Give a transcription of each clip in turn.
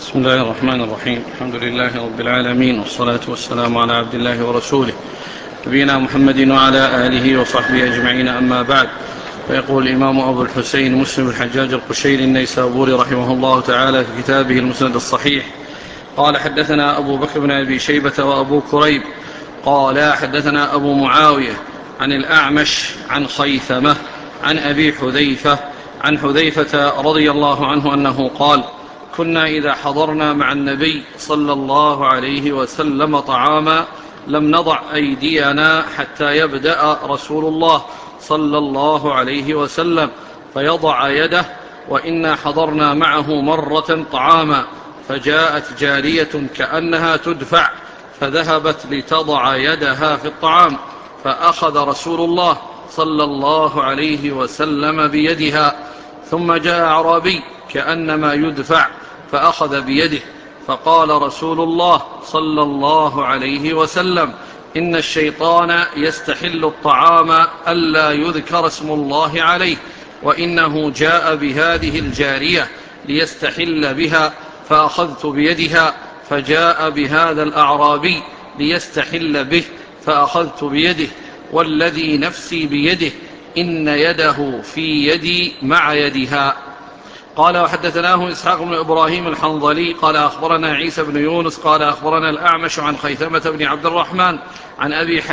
بسم الله الرحمن الرحيم. الحمد لله رب العالمين، والصلاة والسلام على عبد الله ورسوله نبينا محمد وعلى آله وصحبه أجمعين، أما بعد. فيقول الإمام أبو الحسين مسلم الحجاج القشيري النيسابوري رحمه الله تعالى في كتابه المسند الصحيح: قال حدثنا أبو بكر بن أبي شيبة وأبو كريب قال حدثنا أبو معاوية عن الأعمش عن خيثمة عن أبي حذيفة عن حذيفة رضي الله عنه أنه قال: كنا إذا حضرنا مع النبي صلى الله عليه وسلم طعاما لم نضع أيدينا حتى يبدأ رسول الله صلى الله عليه وسلم فيضع يده، وإنا حضرنا معه مرة طعاما فجاءت جارية كأنها تدفع فذهبت لتضع يدها في الطعام، فأخذ رسول الله صلى الله عليه وسلم بيدها، ثم جاء أعرابي كأنما يدفع فأخذ بيده، فقال رسول الله صلى الله عليه وسلم: إن الشيطان يستحل الطعام ألا يذكر اسم الله عليه، وإنه جاء بهذه الجارية ليستحل بها فأخذت بيدها، فجاء بهذا الأعرابي ليستحل به فأخذت بيده، والذي نفسي بيده إن يده في يدي مع يدها. قال وحدثناه إسحاق بن إبراهيم الحنظلي قال أخبرنا عيسى بن يونس قال أخبرنا الأعمش عن خيثمة بن عبد الرحمن عن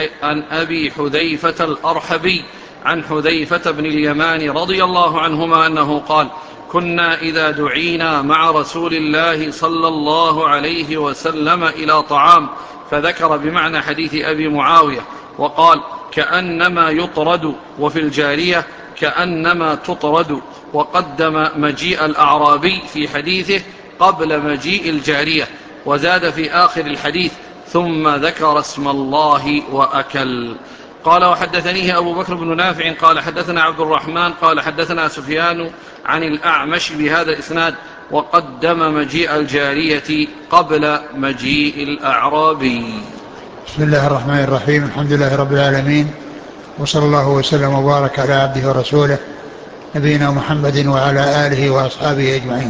أبي حذيفة الأرحبي عن حذيفة بن اليمان رضي الله عنهما أنه قال: كنا إذا دعينا مع رسول الله صلى الله عليه وسلم إلى طعام، فذكر بمعنى حديث أبي معاوية وقال: كأنما يطرد، وفي الجارية كأنما تطرد، وقدم مجيء الأعرابي في حديثه قبل مجيء الجارية، وزاد في آخر الحديث: ثم ذكر اسم الله وأكل. قال وحدثنيه أبو بكر بن نافع قال حدثنا عبد الرحمن قال حدثنا سفيان عن الأعمش بهذا الإسناد، وقدم مجيء الجارية قبل مجيء الأعرابي. بسم الله الرحمن الرحيم. الحمد لله رب العالمين، وصلى الله وسلم وبارك على عبده ورسوله نبينا محمد وعلى آله وأصحابه أجمعين.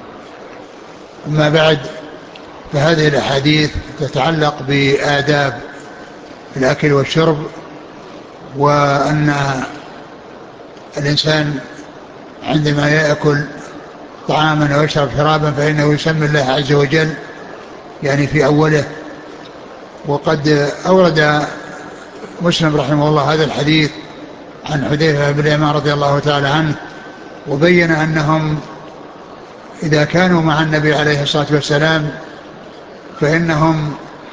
أما بعد، فهذه الأحاديث تتعلق بآداب الأكل والشرب، وأن الإنسان عندما يأكل طعاما ويشرب شرابا فإنه يسمي الله عز وجل يعني في أوله. وقد أورد مسلم رحمه الله هذا الحديث عن حذيفة بن اليمان رضي الله تعالى عنه، وبين أنهم إذا كانوا مع النبي عليه الصلاة والسلام فإنهم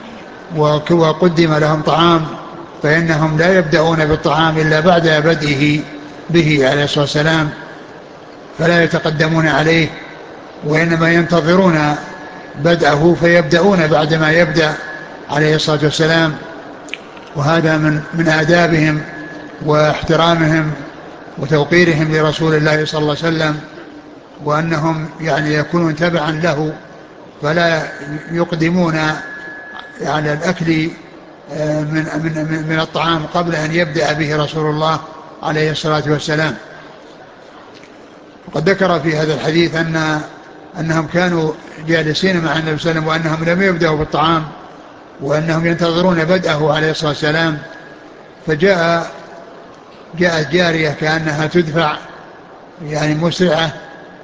وقدم لهم طعام فإنهم لا يبدأون بالطعام إلا بعد بدئه به عليه الصلاة والسلام، فلا يتقدمون عليه، وإنما ينتظرون بدءه فيبدأون بعدما يبدأ عليه الصلاة والسلام. وهذا من آدابهم واحترامهم وتوقيرهم لرسول الله صلى الله عليه وسلم، وأنهم يعني يكونون تبعا له، فلا يقدمون على الأكل من الطعام قبل أن يبدأ به رسول الله عليه الصلاة والسلام. وقد ذكر في هذا الحديث أنهم كانوا جالسين مع النبي صلى الله عليه وسلم، وأنهم لم يبدأوا بالطعام، وأنهم ينتظرون بدءه عليه الصلاة والسلام. فجاءت جارية كأنها تدفع يعني مسرعة،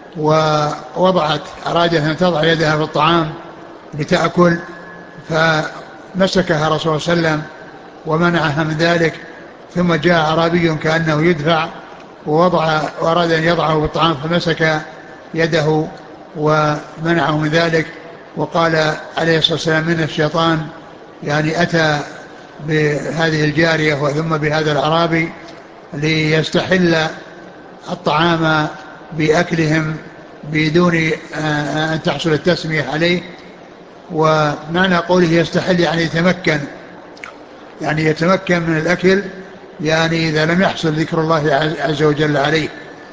أرادت أن تضع يدها في الطعام لتأكل، فمسكها رسول الله صلى الله عليه وسلم ومنعها من ذلك. ثم جاء أعرابي كأنه يدفع وأراد أن يضعه في الطعام، فمسك يده ومنعه من ذلك، وقال عليه الصلاة والسلام: من الشيطان يعني أتى بهذه الجارية وثم بهذا الأعرابي ليستحل الطعام بأكلهم بدون أن تحصل التسمية عليه. ومعنى قوله يستحل يعني يتمكن من الأكل، يعني إذا لم يحصل ذكر الله عز وجل عليه.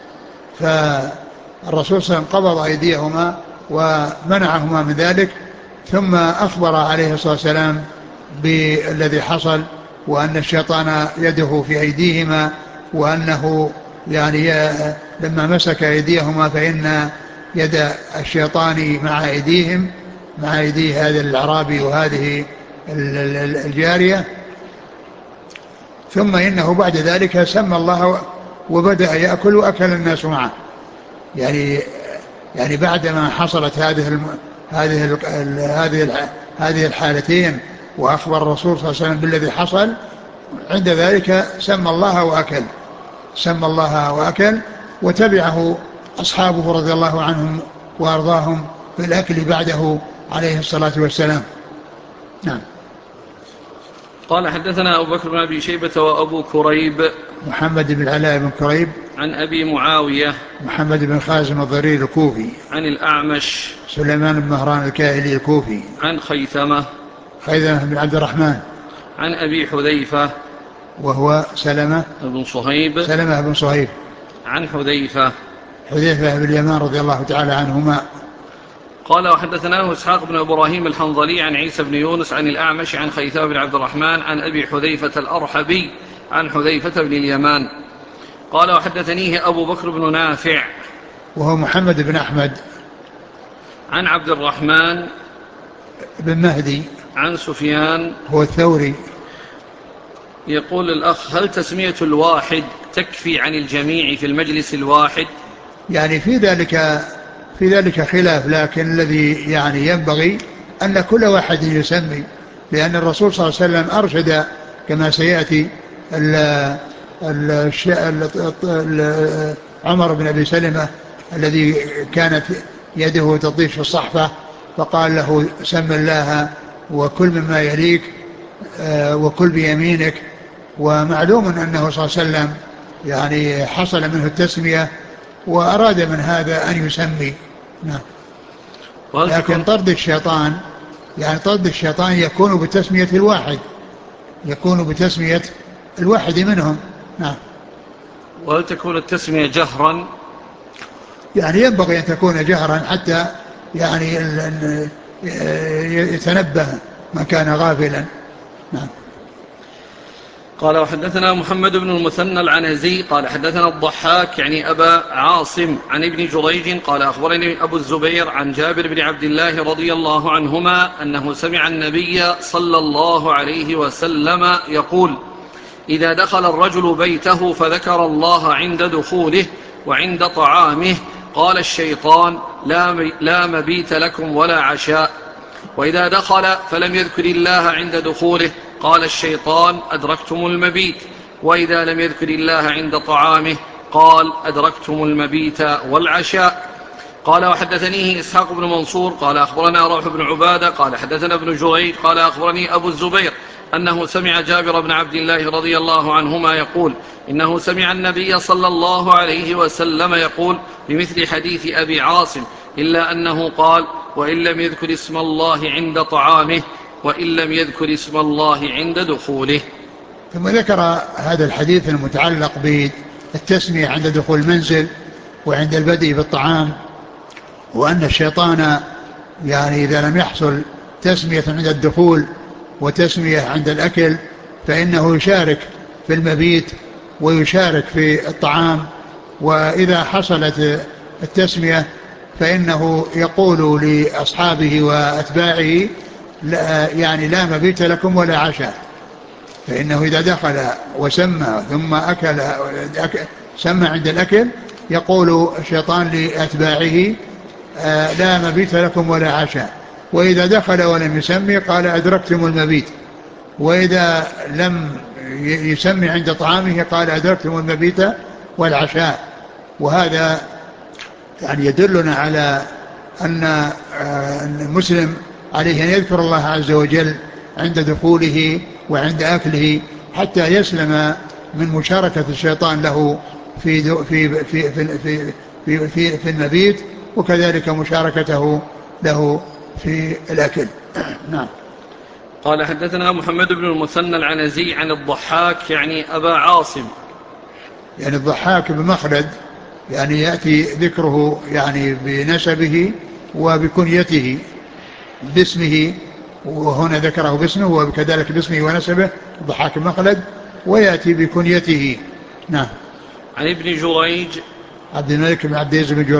فالرسول صلى الله عليه وسلم قبض أيديهما ومنعهما من ذلك، ثم أخبر عليه الصلاة والسلام بالذي حصل، وأن الشيطان يده في أيديهما، وأنه يعني لما مسك أيديهما فإن يد الشيطان مع أيديهم، مع أيدي هذا الأعرابي وهذه الجارية. ثم إنه بعد ذلك سمى الله وبدأ يأكل وأكل الناس معه. يعني بعدما حصلت هذه الحالتين وأخبر الرسول صلى الله عليه وسلم بالذي حصل، عند ذلك سمى الله وأكل، وتبعه أصحابه رضي الله عنهم وأرضاهم في الأكل بعده عليه الصلاة والسلام. نعم. قال حدثنا أبو بكر بن أبي شيبة وأبو كريب محمد بن العلاء بن كريب عن أبي معاوية محمد بن خازم الضرير الكوفي عن الأعمش سليمان بن مهران الكاهلي الكوفي عن خيثمة بن عبد الرحمن عن أبي حذيفة وهو سلمة بن صهيب عن حذيفة بن اليمان رضي الله تعالى عنهما. قال وحدثناه إسحاق بن إبراهيم الحنظلي عن عيسى بن يونس عن الأعمش عن خيثمة بن عبد الرحمن عن أبي حذيفة الأرحبي عن حذيفة بن اليمان قال وحدثنيه أبو بكر بن نافع وهو محمد بن أحمد عن عبد الرحمن بن مهدي عن سفيان هو الثوري. يقول الأخ: هل تسمية الواحد تكفي عن الجميع في المجلس الواحد؟ يعني في ذلك خلاف، لكن الذي يعني ينبغي أن كل واحد يسمي، لأن الرسول صلى الله عليه وسلم أرشد كما سيأتي عمر بن أبي سلمة الذي كانت يده تطيش في الصحفة، فقال له: سم الله وكل مما يليك وكل بيمينك. ومعلوم أنه صلى الله عليه وسلم يعني حصل منه التسمية وأراد من هذا أن يسمي. نعم. لكن طرد الشيطان يكون بتسمية الواحد منهم. نعم. وهل تكون التسمية جهرا؟ يعني ينبغي أن تكون جهرا حتى يعني يتنبه من كان غافلا. نعم. قال وحدثنا محمد بن المثنى العنزي قال حدثنا الضحاك يعني أبا عاصم عن ابن جريج قال أخبرني أبو الزبير عن جابر بن عبد الله رضي الله عنهما أنه سمع النبي صلى الله عليه وسلم يقول: إذا دخل الرجل بيته فذكر الله عند دخوله وعند طعامه قال الشيطان: لا مبيت لكم ولا عشاء. وإذا دخل فلم يذكر الله عند دخوله قال الشيطان: أدركتم المبيت. وإذا لم يذكر الله عند طعامه قال: أدركتم المبيت والعشاء. قال وحدثنيه إسحاق بن منصور قال أخبرنا روح بن عبادة قال حدثنا ابن جريج قال أخبرني أبو الزبير أنه سمع جابر بن عبد الله رضي الله عنهما يقول: إنه سمع النبي صلى الله عليه وسلم يقول بمثل حديث أبي عاصم، إلا أنه قال: وإن لم يذكر اسم الله عند طعامه وإن لم يذكر اسم الله عند دخوله. ثم ذكر هذا الحديث المتعلق بالتسمية عند دخول المنزل وعند البدء بالطعام، وأن الشيطان يعني إذا لم يحصل تسمية عند الدخول وتسمية عند الأكل فإنه يشارك في المبيت ويشارك في الطعام. وإذا حصلت التسمية فإنه يقول لأصحابه وأتباعه: يعني لا مبيت لكم ولا عشاء. فإنه إذا دخل وسمى ثم سمى عند الأكل يقول الشيطان لأتباعه: لا مبيت لكم ولا عشاء. وإذا دخل ولم يسمي قال: أدركتم المبيت. وإذا لم يسمي عند طعامه قال: أدركتم المبيت والعشاء. وهذا يعني يدلنا على أن المسلم عليه أن يذكر الله عز وجل عند دخوله وعند أكله حتى يسلم من مشاركة الشيطان له في المبيت، وكذلك مشاركته له في الأكل. نعم. قال حدثنا محمد بن المثنى العنزي عن الضحاك يعني أبا عاصم، يعني الضحاك بمخلد، يعني يأتي ذكره يعني بنسبه وبكنيته باسمه، وهنا ذكره باسمه وكذلك باسمه ونسبه الضحاك بمخلد، ويأتي بكنيته. نعم. عن ابن جريج عبد الملك بن عبد العزيز بن جريج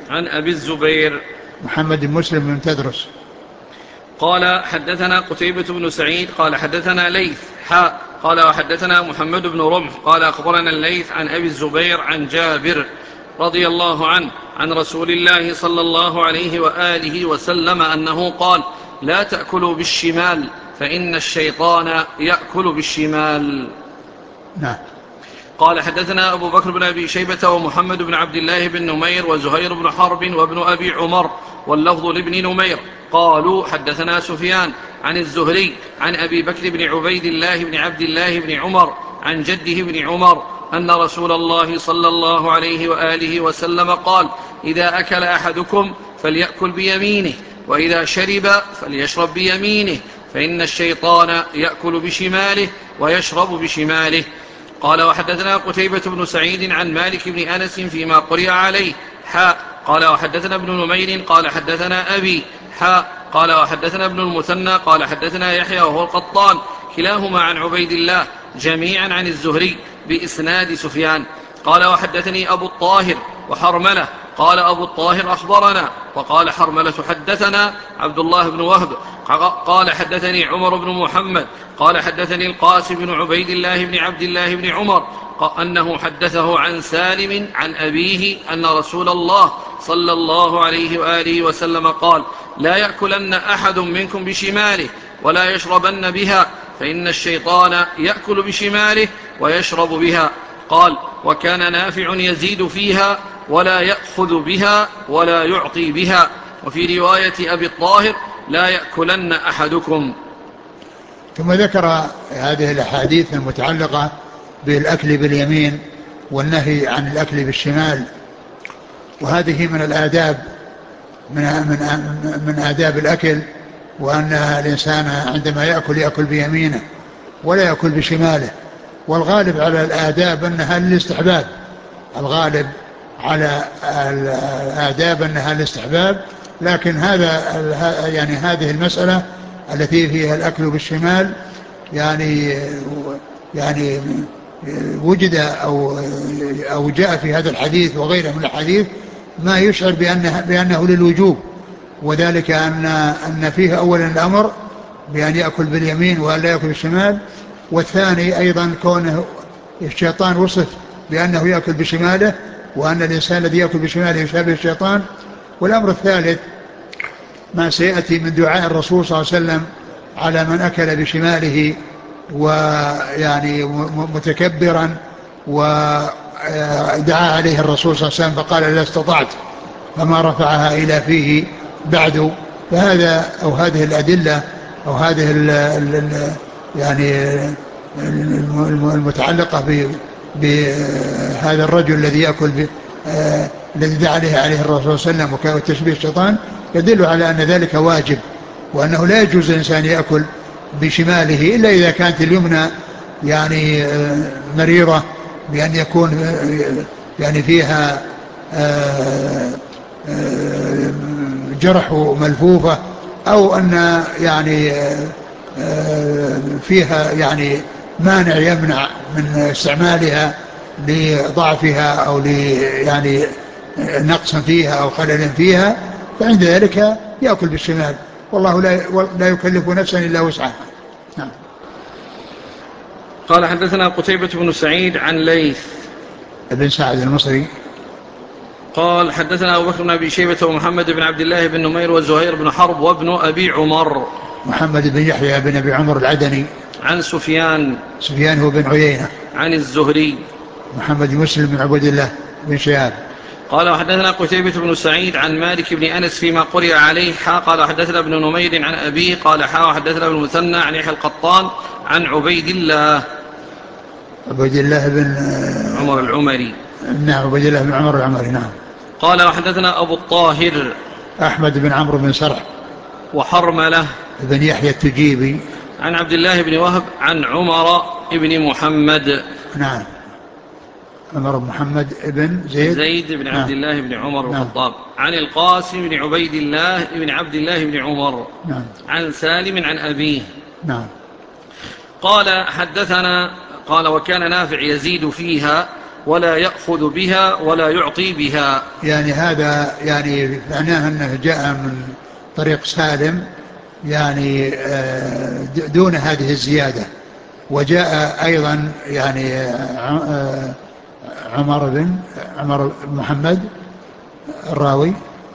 عن أبي الزبير محمد بن مسلم بن تدرس. قال حدثنا قتيبة بن سعيد قال حدثنا ليث قال وحدثنا محمد بن رمح قال أخبرنا الليث عن أبي الزبير عن جابر رضي الله عنه عن رسول الله صلى الله عليه وآله وسلم أنه قال لا تأكلوا بالشمال فإن الشيطان يأكل بالشمال. نعم. قال حدثنا أبو بكر بن أبي شيبة ومحمد بن عبد الله بن نمير وزهير بن حرب وابن أبي عمر واللفظ لابن نمير قالوا حدثنا سفيان عن الزهري عن أبي بكر بن عبيد الله بن عبد الله بن عمر عن جده بن عمر أن رسول الله صلى الله عليه وآله وسلم قال إذا أكل أحدكم فليأكل بيمينه وإذا شرب فليشرب بيمينه فإن الشيطان يأكل بشماله ويشرب بشماله. قال وحدثنا قتيبة بن سعيد عن مالك بن أنس فيما قرئ عليه قال وحدثنا ابن نمير قال حدثنا أبي قال وحدثنا ابن المثنى قال حدثنا يحيى وهو القطان كلاهما عن عبيد الله جميعا عن الزهري بإسناد سفيان. قال وحدثني أبو الطاهر وحرملة قال أبو الطاهر أخبرنا وقال حرملة حدثنا عبد الله بن وهب قال حدثني عمر بن محمد قال حدثني القاسم بن عبيد الله بن عبد الله بن عمر أنه حدثه عن سالم عن أبيه أن رسول الله صلى الله عليه وآله وسلم قال لا يأكلن أحد منكم بشماله ولا يشربن بها فإن الشيطان يأكل بشماله ويشرب بها. قال وكان نافع يزيد فيها ولا يأخذ بها ولا يعطي بها. وفي رواية أبي الطاهر لا يأكلن أحدكم. ثم ذكر هذه الأحاديث المتعلقة بالأكل باليمين والنهي عن الأكل بالشمال، وهذه من الآداب من آداب الأكل، وأن الإنسان عندما يأكل بيمينه ولا يأكل بشماله. والغالب على الآداب أنها للاستحباب، الغالب على الآداب أنها للاستحباب، لكن هذه المسألة التي فيها الأكل بالشمال يعني وجد أو جاء في هذا الحديث وغيره من الحديث ما يشعر بأنه للوجوب، وذلك أن فيه أولا الأمر بأن يأكل باليمين وأن لا يأكل بالشمال، والثاني أيضا كونه الشيطان وصف بأنه يأكل بشماله، وأن الإنسان الذي يأكل بشماله يشابه الشيطان. والأمر الثالث ما سيأتي من دعاء الرسول صلى الله عليه وسلم على من أكل بشماله ويعني متكبرا، ودعا عليه الرسول صلى الله عليه وسلم فقال لا استطعت، فما رفعها إلى فيه بعد. فهذا أو هذه الأدلة أو هذه المتعلقة بهذا الرجل الذي يأكل الذي دعا عليه الرسول صلى الله عليه وسلم وتشبيه الشيطان يدل على أن ذلك واجب، وأنه لا يجوز الإنسان يأكل بشماله إلا إذا كانت اليمنى مريضة بأن يكون فيها جرح ملفوفة، أو أن فيها مانع يمنع من استعمالها لضعفها أو نقص فيها أو خلل فيها، فعند ذلك يأكل بالشمال، والله لا يكلف نفسا إلا وسعها. نعم. قال حدثنا قتيبة بن سعيد عن ليث ابن سعد المصري قال حدثنا أبو بكر بن أبي شيبة ومحمد بن عبد الله بن نمير وزهير بن حرب وابن أبي عمر محمد بن يحيى بن أبي عمر العدني عن سفيان هو بن عيينة عن الزهري محمد بن مسلم بن عبد الله بن شهاب. قال وحدثنا قتيبة بن سعيد عن مالك بن أنس فيما قرئ عليه قال حدثنا ابن نمير عن أبيه قال وحدثنا ابن المثنى عن يحيى القطان عن عبيد الله بن عمر العمري. نعم، عبيد الله بن عمر العمري. نعم. قال وحدثنا أبو الطاهر أحمد بن عمرو بن سرح وحرملة بن يحيى التجيبي عن عبد الله بن وهب عن عمر بن محمد. نعم. عمر بن محمد بن زيد بن عبد الله بن عمر الخطاب. عن القاسم بن عبيد الله بن عبد الله بن عمر. نعم. عن سالم عن أبيه. نعم. قال حدثنا قال وكان نافع يزيد فيها ولا يأخذ بها ولا يعطي بها. يعني هذا يعني معناه أنه جاء من طريق سالم يعني دون هذه الزيادة. وجاء أيضا يعني عمر بن محمد الراوي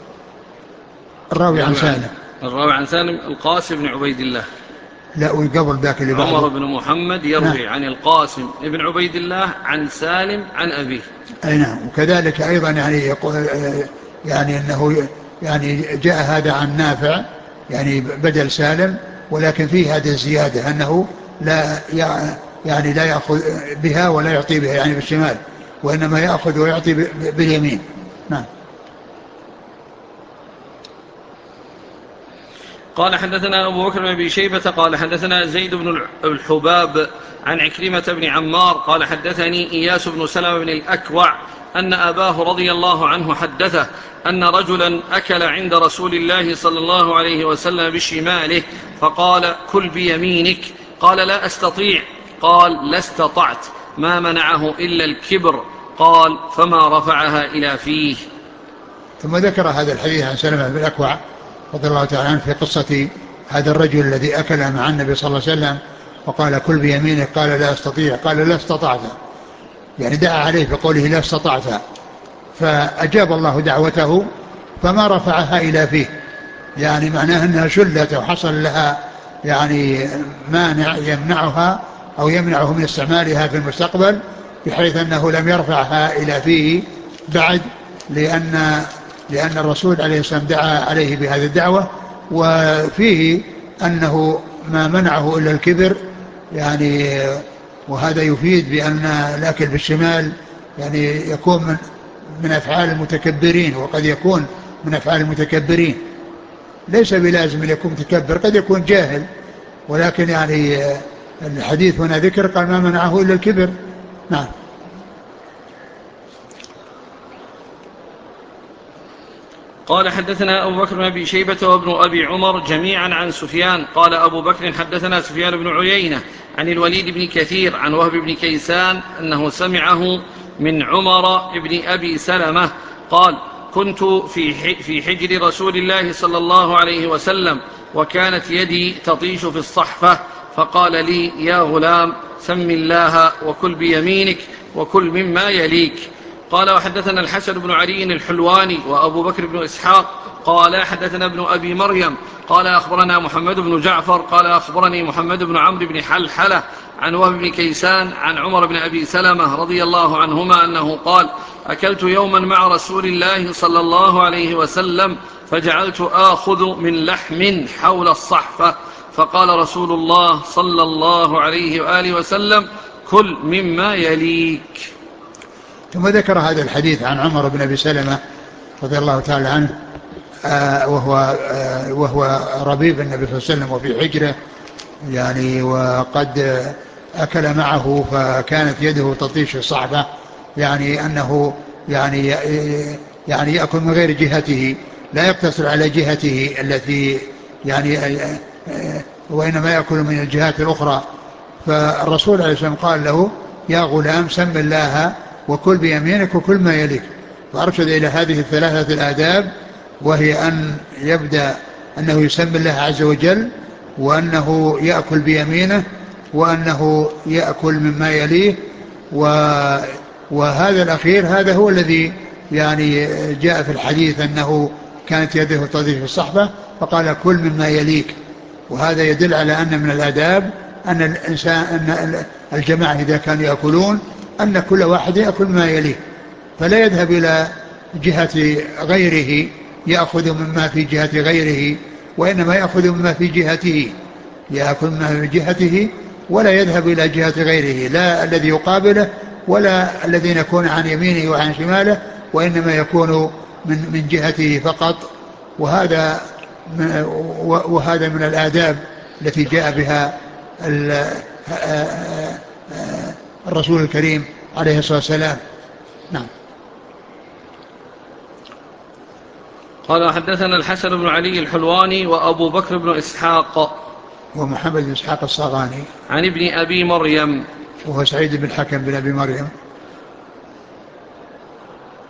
عن سالم. الراوي عن سالم القاسم بن عبيد الله. لا، وقبل ذاك اللي بعده عمر بن محمد يروي عن القاسم بن عبيد الله عن سالم عن أبيه. أي نعم. وكذلك أيضا يعني يقول يعني أنه يعني جاء هذا عن نافع يعني بدل سالم، ولكن فيه هذه الزيادة أنه لا يعني لا يأخذ بها ولا يعطي بها يعني بالشمال، وإنما يأخذ ويعطي باليمين. نعم. قال حدثنا أبو بكر بن أبي شيبة قال حدثنا زيد بن الحباب عن عكرمة بن عمار قال حدثني إياس بن سلمة بن الأكوع أن أباه رضي الله عنه حدثه أن رجلا أكل عند رسول الله صلى الله عليه وسلم بشماله فقال: كل بيمينك. قال: لا أستطيع. قال: لا استطعت. ما منعه إلا الكبر. قال: فما رفعها إلى فيه. ثم ذكر هذا الحديث عن سلمة بن الأكوع رضي الله تعالى عنه في قصة هذا الرجل الذي أكل مع النبي صلى الله عليه وسلم وقال: كل بيمينك. قال: لا أستطيع. قال: لا استطعت، يعني دعا عليه بقوله لا استطعت، فأجاب الله دعوته فما رفعها إلى فيه، يعني معناه أنها شلت وحصل لها يعني مانع يمنعها أو يمنعه من استعمالها في المستقبل، بحيث أنه لم يرفعها إلى فيه بعد، لأن الرسول عليه السلام دعا عليه بهذه الدعوة. وفيه أنه ما منعه إلا الكبر، يعني وهذا يفيد بأن الأكل بالشمال يعني يكون من أفعال المتكبرين، وقد يكون من أفعال المتكبرين، ليس بلازم أن يكون متكبر، قد يكون جاهل، ولكن يعني الحديث هنا ذكر قال ما منعه إلا الكبر. نعم. قال حدثنا أبو بكر بن أبي شيبة وابن أبي عمر جميعا عن سفيان. قال أبو بكر حدثنا سفيان بن عيينة عن الوليد بن كثير عن وهب بن كيسان أنه سمعه من عمر بن أبي سلمة قال: كنت في حجر رسول الله صلى الله عليه وسلم وكانت يدي تطيش في الصحفة، فقال لي: يا غلام، سم الله وكل بيمينك وكل مما يليك. قال وحدثنا الحسن بن علي الحلواني وأبو بكر بن إسحاق قال حدثنا ابن أبي مريم قال أخبرنا محمد بن جعفر قال أخبرني محمد بن عمرو بن حلحلة عن وهب بن كيسان عن عمر بن أبي سلمة رضي الله عنهما أنه قال: أكلت يوما مع رسول الله صلى الله عليه وسلم فجعلت آخذ من لحم حول الصحفة، فقال رسول الله صلى الله عليه وآله وسلم: كل مما يليك. ثم ذكر هذا الحديث عن عمر بن أبي سلمة رضي الله تعالى عنه وهو ربيب النبي صلى الله عليه وسلم وفي حجره، يعني وقد أكل معه فكانت يده تطيش الصحبة، يعني أنه يعني يأكل من غير جهته، لا يقتصر على جهته التي يعني وإنما يأكل من الجهات الأخرى. فالرسول عليه السلام قال له: يا غلام، سم الله وكل بيمينك وكل ما يليك. فأرشد إلى هذه الثلاثة الآداب، وهي أن يبدأ أنه يسمي الله عز وجل، وأنه يأكل بيمينه، وأنه يأكل مما يليه. وهذا الأخير هذا هو الذي يعني جاء في الحديث أنه كانت يده تضيف في الصحبة فقال: كل مما يليك. وهذا يدل على أن من الآداب أن الإنسان أن الجماعة إذا كانوا يأكلون أن كل واحد يأكل ما يليه، فلا يذهب إلى جهة غيره يأخذ مما في جهة غيره، وإنما يأخذ مما في جهته، يأكل مما في جهته ولا يذهب إلى جهة غيره، لا الذي يقابله ولا الذين يكون عن يمينه وعن شماله، وإنما يكون من جهته فقط. وهذا من الآداب التي جاء بها الرسول الكريم عليه الصلاة والسلام. نعم. قال حدثنا الحسن بن علي الحلواني وأبو بكر بن إسحاق ومحمد بن إسحاق الصاغاني عن ابن أبي مريم وهو سعيد بن الحكم بن أبي مريم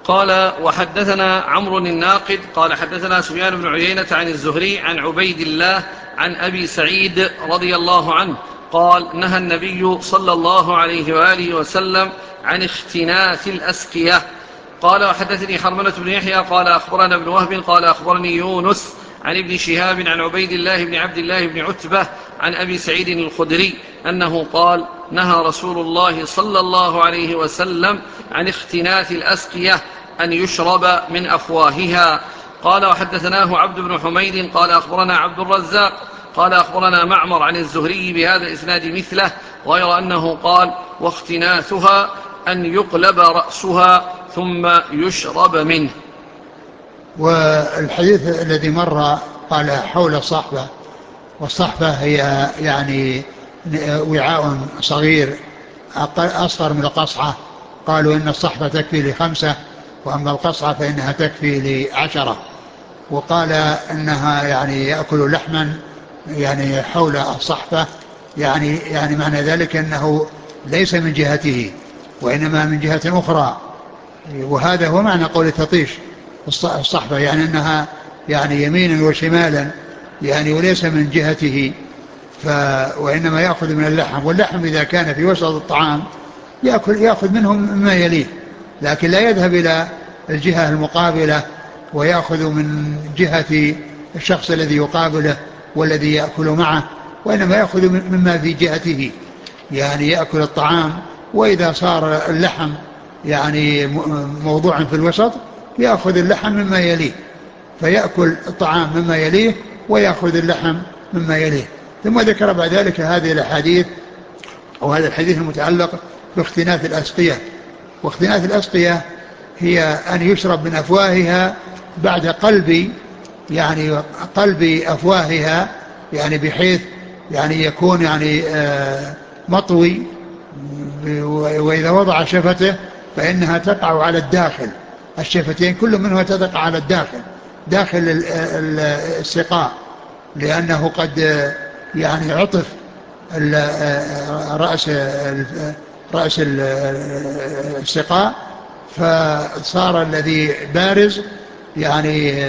قال وحدثنا عمرو الناقد قال حدثنا سفيان بن عيينة عن الزهري عن عبيد الله عن أبي سعيد رضي الله عنه قال نهى النبي صلى الله عليه وآله وسلم عن اختناث الأسقية. قال وحدثني حرملة بن يحيى قال أخبرنا ابن وهب قال أخبرني يونس عن ابن شهاب عن عبيد الله بن عبد الله بن عتبة عن أبي سعيد الخدري أنه قال نهى رسول الله صلى الله عليه وسلم عن اختناث الأسقية أن يشرب من أفواهها. قال وحدثناه عبد بن حميد قال أخبرنا عبد الرزاق قال أخبرنا معمر عن الزهري بهذا الإسناد مثله غير أنه قال واختناثها أن يقلب رأسها ثم يشرب منه. والحديث الذي مر قال حول الصحبة، والصحبة هي يعني وعاء صغير أصغر من القصعة. قالوا إن الصحبة تكفي ل5 وأما القصعة فإنها تكفي ل10. وقال إنها يعني يأكل لحما يعني حول الصحبة، يعني معنى ذلك أنه ليس من جهته وإنما من جهة أخرى. وهذا هو معنى قول تطيش الصحبة، يعني أنها يعني يمينا وشمالا يعني وليس من جهته، وإنما يأخذ من اللحم. واللحم إذا كان في وسط الطعام يأخذ منه مما يليه، لكن لا يذهب إلى الجهة المقابلة ويأخذ من جهة الشخص الذي يقابله والذي يأكل معه، وإنما يأخذ مما في جهته، يعني يأكل الطعام. وإذا صار اللحم يعني موضوعا في الوسط يأخذ اللحم مما يليه، فيأكل الطعام مما يليه ويأخذ اللحم مما يليه. ثم ذكر بعد ذلك هذه الأحاديث وهذا الحديث المتعلق باختناث الأسقية. واختناث الأسقية هي أن يشرب من أفواهها بعد قلب أفواهها، يعني بحيث يعني يكون يعني مطوي، وإذا وضع شفته فإنها تقع على الداخل، الشفتين كل منها تقع على داخل السقاء، لأنه قد يعني عطف رأس السقاء فصار الذي بارز يعني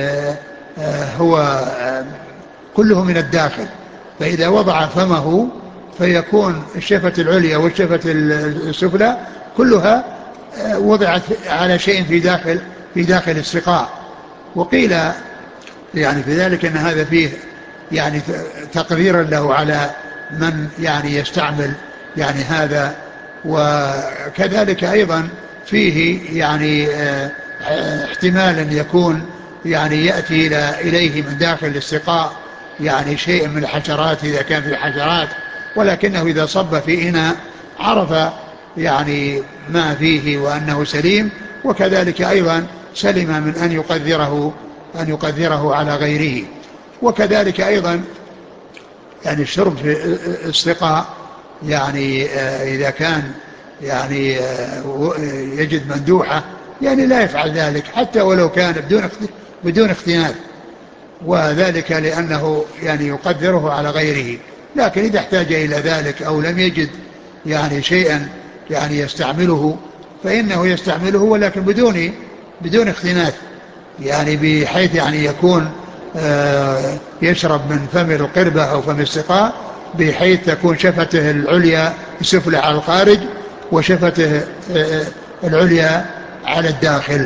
هو كله من الداخل. فإذا وضع فمه فيكون الشفة العليا والشفة السفلى كلها وضعت على شيء في داخل السقاء. وقيل يعني في ذلك أن هذا فيه يعني تقديرا له على من يعني يستعمل يعني هذا. وكذلك أيضا فيه يعني احتمال أن يكون يعني يأتي إليه من داخل السقاء يعني شيء من الحشرات إذا كان في حشرات، ولكنه إذا صب في إناء عرف يعني ما فيه وأنه سليم، وكذلك أيضا سلم من أن يقدره على غيره. وكذلك أيضا يعني الشرب في السقاء يعني إذا كان يعني يجد مندوحة يعني لا يفعل ذلك حتى ولو كان بدون اختناث، وذلك لأنه يعني يقدره على غيره. لكن إذا احتاج إلى ذلك أو لم يجد يعني شيئا يعني يستعمله فإنه يستعمله، ولكن بدون اختناث، يعني بحيث يعني يكون يشرب من فم القربة أو فم السقاء بحيث تكون شفته العليا السفلى على الخارج وشفته العليا على الداخل.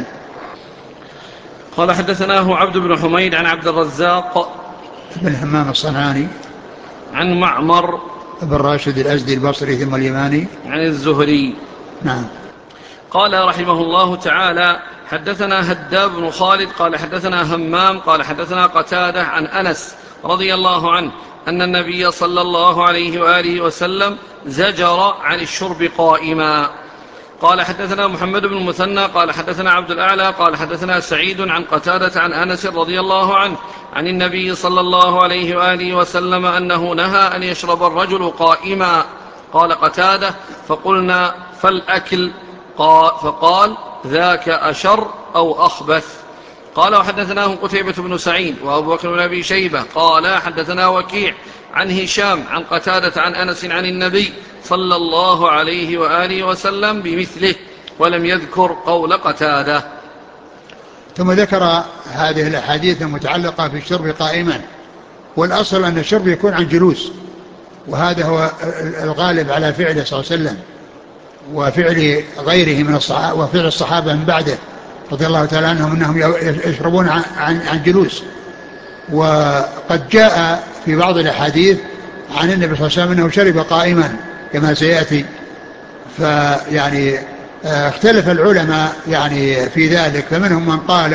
قال حدثناه عبد بن حميد عن عبد الرزاق بن همام الصنعاني عن معمر بن راشد الأزدي البصري ثم اليماني عن الزهري. نعم. قال رحمه الله تعالى حدثنا هداب بن خالد قال حدثنا همام قال حدثنا قتادة عن أنس رضي الله عنه أن النبي صلى الله عليه وآله وسلم زجر عن الشرب قائما. قال حدثنا محمد بن المثنى قال حدثنا عبد الأعلى قال حدثنا سعيد عن قتادة عن أنس رضي الله عنه عن النبي صلى الله عليه وآله وسلم أنه نهى أن يشرب الرجل قائما. قال قتادة فقلنا فالأكل؟ فقال ذاك أشر أو أخبث. قال وحدثناه قتيبة بن سعيد وأبو بكر بن أبي شيبة قال حدثنا وكيع عن هشام عن قتادة عن أنس عن النبي صلى الله عليه وآله وسلم بمثله ولم يذكر قول قتادة. ثم ذكر هذه الأحاديث المتعلقة في الشرب قائما. والأصل أن الشرب يكون عن جلوس، وهذا هو الغالب على فعله صلى الله عليه وسلم وفعل غيره من الصحابة، وفعل الصحابة من بعده رضي الله تعالى عنهم، أنهم يشربون عن جلوس. وقد جاء في بعض الأحاديث عن النبي صلى الله عليه وسلم أنه شرب قائما كما سيأتي. فيعني اختلف العلماء يعني في ذلك، فمنهم من قال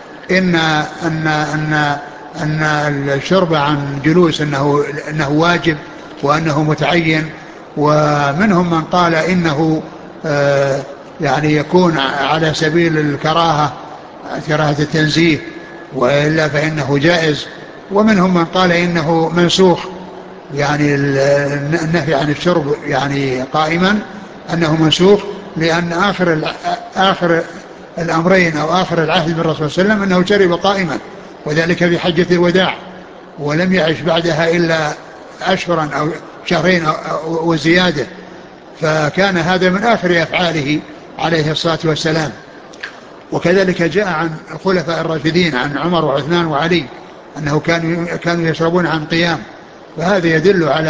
أن الشرب عن جلوس أنه واجب وأنه متعين، ومنهم من قال إنه يعني يكون على سبيل الكراهة، كراهة التنزيه، وإلا فإنه جائز. ومنهم من قال إنه منسوخ، يعني النهي عن الشرب يعني قائما أنه منسوخ، لأن آخر الأمرين أو آخر العهد بالرسول صلى الله عليه وسلم أنه شرب قائما، وذلك في حجة الوداع، ولم يعش بعدها إلا أشهرا أو شهرين وزيادة، فكان هذا من آخر أفعاله عليه الصلاة والسلام. وكذلك جاء عن الخلفاء الراشدين عن عمر وعثمان وعلي أنه كانوا يشربون عن قيام، فهذا يدل على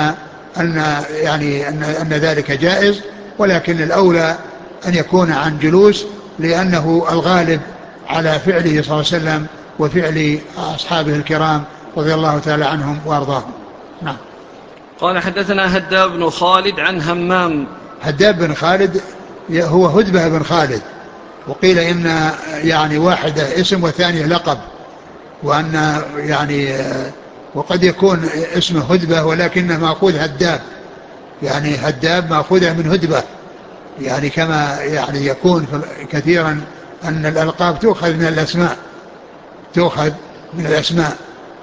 أن ذلك جائز، ولكن الأولى أن يكون عن جلوس، لأنه الغالب على فعله صلى الله عليه وسلم وفعل أصحابه الكرام رضي الله تعالى عنهم وأرضاهم. نعم. قال حدثنا هداب بن خالد عن همام. هداب بن خالد هو هدبة بن خالد، وقيل إن يعني واحدة اسم والثانية لقب، وأن يعني وقد يكون اسمه هدبة ولكنه مأخوذ هداب، يعني هداب مأخوذة من هدبة، يعني كما يعني يكون كثيرا أن الألقاب تؤخذ من الأسماء، تؤخذ من الأسماء.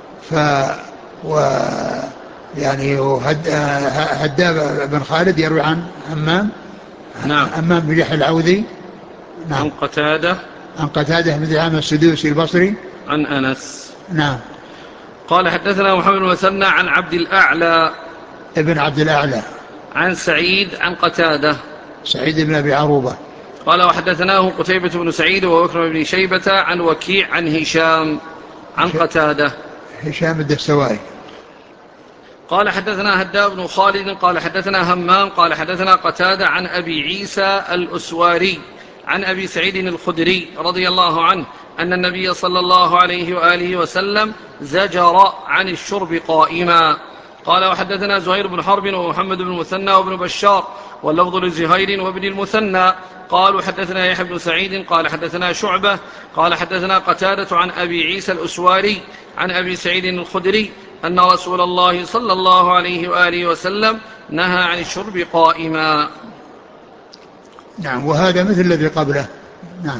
يعني هداب بن خالد يروي عن همام. نعم. همام بن يحيى العوذي. نعم. عن قتادة بن دعامة السدوسي البصري عن أنس. نعم. قال حدثنا محمد بن المثنى عن عبد الأعلى ابن عبد الأعلى عن سعيد عن قتادة سعيد بن أبي عروبة. قال وحدثناه قتيبة بن سعيد وبكر بن شيبة عن وكيع عن هشام عن قتادة. هشام الدستوائي. قال حدثنا هداب بن خالد قال حدثنا همام قال حدثنا قتادة عن أبي عيسى الأسواري عن أبي سعيد الخدري رضي الله عنه أن النبي صلى الله عليه وآله وسلم زجر عن الشرب قائما. قال وحدثنا زهير بن حرب ومحمد بن المثنى وابن بشار واللفظ لزهير وابن المثنى قالوا حدثنا يحيى بن سعيد قال حدثنا شعبة قال حدثنا قتادة عن أبي عيسى الأسواري عن أبي سعيد الخدري أن رسول الله صلى الله عليه وآله وسلم نهى عن الشرب قائما. نعم. وهذا مثل الذي قبله. نعم.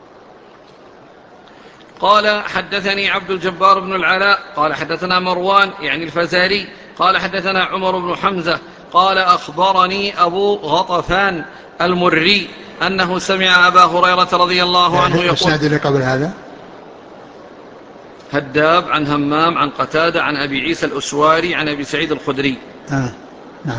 قال حدثني عبد الجبار بن العلاء قال حدثنا مروان يعني الفزاري قال حدثنا عمر بن حمزة قال أخبرني أبو غطفان المري أنه سمع أبا هريرة رضي الله عنه يقول. السند اللي قبل هذا هداب عن همام عن قتادة عن أبي عيسى الأسواري عن أبي سعيد الخدري. نعم.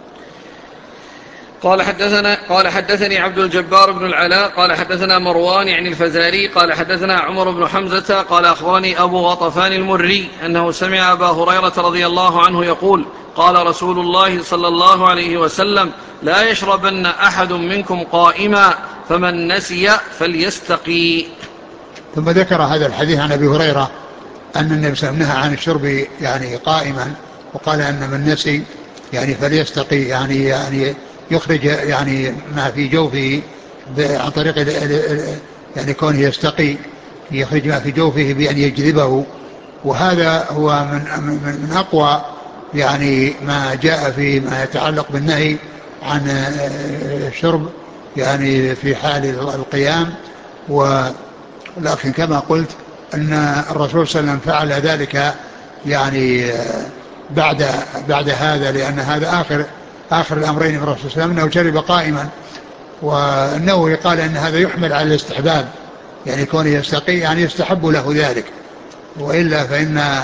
قال حدثني عبد الجبار بن العلاء قال حدثنا مروان يعني الفزاري قال حدثنا عمر بن حمزة قال أخبرني أبو غطفان المري أنه سمع أبا هريرة رضي الله عنه يقول قال رسول الله صلى الله عليه وسلم لا يشربن أحد منكم قائما فمن نسي فليستقي. ثم ذكر هذا الحديث عن أبي هريرة أن النبي صلى الله عليه وسلم نهى عن الشرب يعني قائما، وقال أن من نسي يعني فليستقي، يعني يخرج يعني ما في جوفه عن طريق يعني كونه يستقي، يخرج ما في جوفه بأن يجذبه. وهذا هو من أقوى يعني ما جاء في ما يتعلق بالنهي عن الشرب يعني في حال القيام. ولكن كما قلت أن الرسول صلى الله عليه وسلم فعل ذلك يعني بعد هذا، لأن هذا آخر الأمرين من الرسول صلى الله عليه وسلم أنه شرب قائما. والنووي قال أن هذا يحمل على الاستحباب، يعني كونه يستقي يعني يستحب له ذلك، وإلا فإن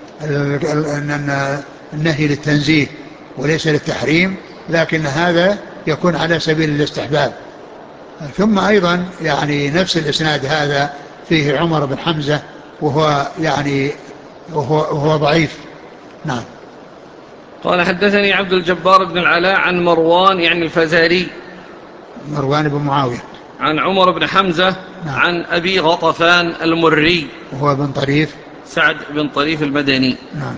النهي للتنزيه وليس للتحريم، لكن هذا يكون على سبيل الاستحباب. ثم أيضا يعني نفس الإسناد هذا فيه عمر بن حمزة وهو يعني وهو ضعيف. نعم. قال حدثني عبد الجبار بن العلاء عن مروان يعني الفزاري مروان بن معاوية عن عمر بن حمزة نعم. عن أبي غطفان المري وهو بن طريف سعد بن طريف المدني. نعم.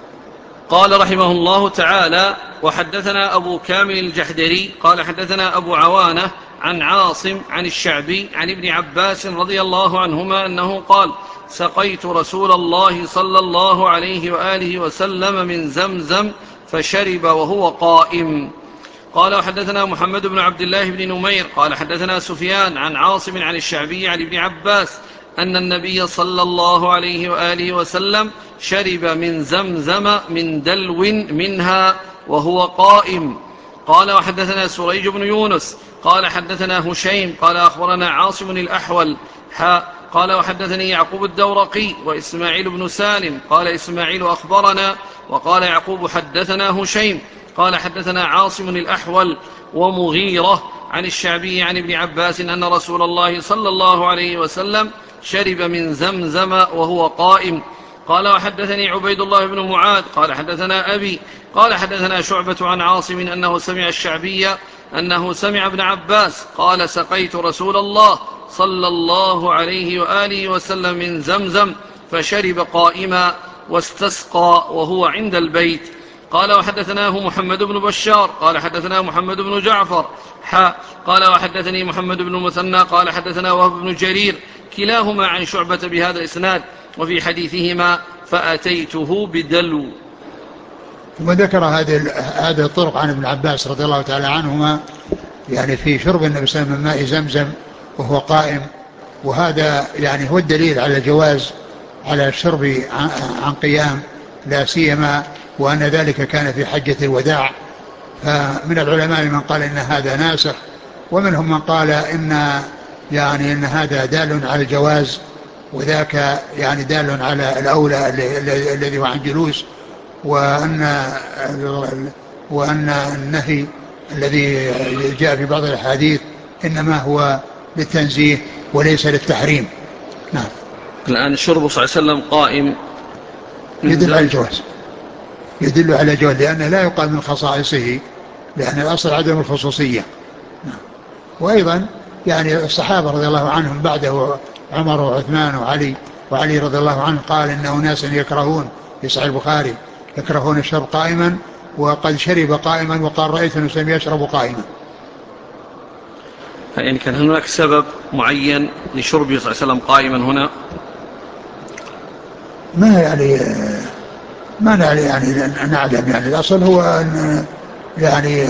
قال رحمه الله تعالى: وحدثنا أبو كامل الجحدري قال حدثنا أبو عوانة عن عاصم عن الشعبي عن ابن عباس رضي الله عنهما أنه قال: سقيت رسول الله صلى الله عليه وآله وسلم من زمزم فشرب وهو قائم. قال وحدثنا محمد بن عبد الله بن نمير قال حدثنا سفيان عن عاصم عن الشعبي عن ابن عباس أن النبي صلى الله عليه وآله وسلم شرب من زمزم من دلو منها وهو قائم. قال وحدثنا سريج بن يونس قال حدثنا هشيم قال أخبرنا عاصم الأحول قال وحدثني يعقوب الدورقي وإسماعيل بن سالم قال إسماعيل أخبرنا وقال يعقوب حدثنا هشيم قال حدثنا عاصم الأحول ومغيرة عن الشعبي عن ابن عباس أن رسول الله صلى الله عليه وسلم شرب من زمزم وهو قائم. قال وحدثني عبيد الله بن معاذ قال حدثنا أبي قال حدثنا شعبة عن عاصم أنه سمع الشعبي أنه سمع ابن عباس قال: سقيت رسول الله صلى الله عليه وآله وسلم من زمزم فشرب قائما واستسقى وهو عند البيت. قال وحدثناه محمد بن بشار قال حدثنا محمد بن جعفر قال وحدثني محمد بن مثنى قال حدثنا وهب بن جرير كلاهما عن شعبة بهذا الإسناد وفي حديثهما فأتيته بدلو. ثم ذكر هذه الطرق عن ابن عباس رضي الله تعالى عنهما يعني في شرب النبي صلى الله عليه وسلم من ماء زمزم وهو قائم، وهذا يعني هو الدليل على الجواز على الشرب عن قيام، لا سيما وأن ذلك كان في حجة الوداع. فمن العلماء من قال إن هذا ناسخ، ومنهم من قال إن هذا دال على الجواز، وذاك يعني دال على الأولى الذي هو عن جلوس، وأن النهي الذي جاء في بعض الأحاديث إنما هو للتنزيه وليس للتحريم. نعم. الآن شربه صلى الله عليه وسلم قائم يدل على الجواز، يدل على الجواز، لأنه لا يقال من خصائصه، لأن الأصل عدم الخصوصية. نعم. وأيضا يعني الصحابة رضي الله عنهم بعده عمر وعثمان وعلي رضي الله عنه قال إن أناس يكرهون في صحيح البخاري يكرهون الشرب قائما، وقد شرب قائما وقال رأيت النبي يشرب قائما. يعني كان هناك سبب معين لشربه صلى الله عليه وسلم قائما هنا؟ ما نعلم. يعني الأصل هو أن يعني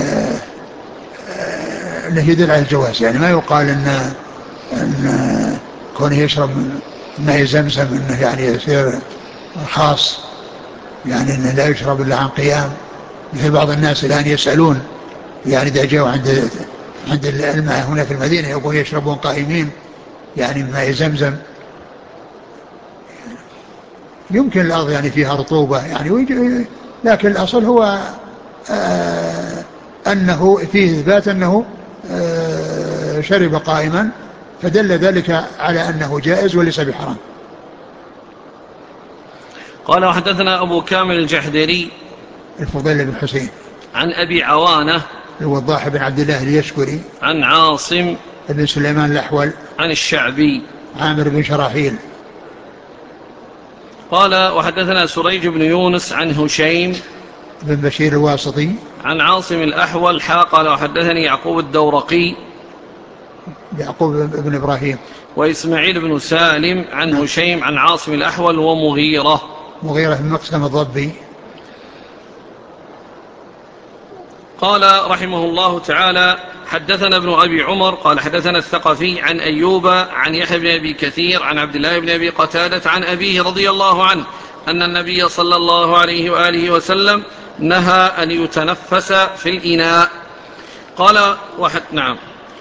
أنه يدل على الجواز، يعني ما يقال أن كونه يشرب من ماء زمزم أنه يعني يصير خاص، يعني أنه لا يشرب إلا عن قيام، مثل بعض الناس الآن يسألون يعني إذا جاءوا عند الماء هنا في المدينة يقول يشربون قائمين يعني من ماء زمزم. يمكن الأرض يعني فيها رطوبة يعني لكن الأصل هو أنه فيه إثبات أنه شرب قائما، فدل ذلك على أنه جائز وليس بحرام. قال وحدثنا أبو كامل الجحدري الفضيل بن حسين عن أبي عوانة الوضاح بن عبد الله اليشكري عن عاصم بن سليمان الأحول عن الشعبي عامر بن شراحيل. قال وحدثنا سريج بن يونس عن هشيم بن بشير الواسطي عن عاصم الأحول قال وحدثني يعقوب الدورقي يعقوب بن إبراهيم وإسماعيل بن سالم عن هشيم عن عاصم الأحول ومغيرة بن مقسم الضبي. قال رحمه الله تعالى: حدثنا ابن أبي عمر قال حدثنا الثقفي عن أيوب عن يحيى بن أبي كثير عن عبد الله بن أبي قتادة عن أبيه رضي الله عنه أن النبي صلى الله عليه وآله وسلم نهى أن يتنفس في الإناء. قال نعم.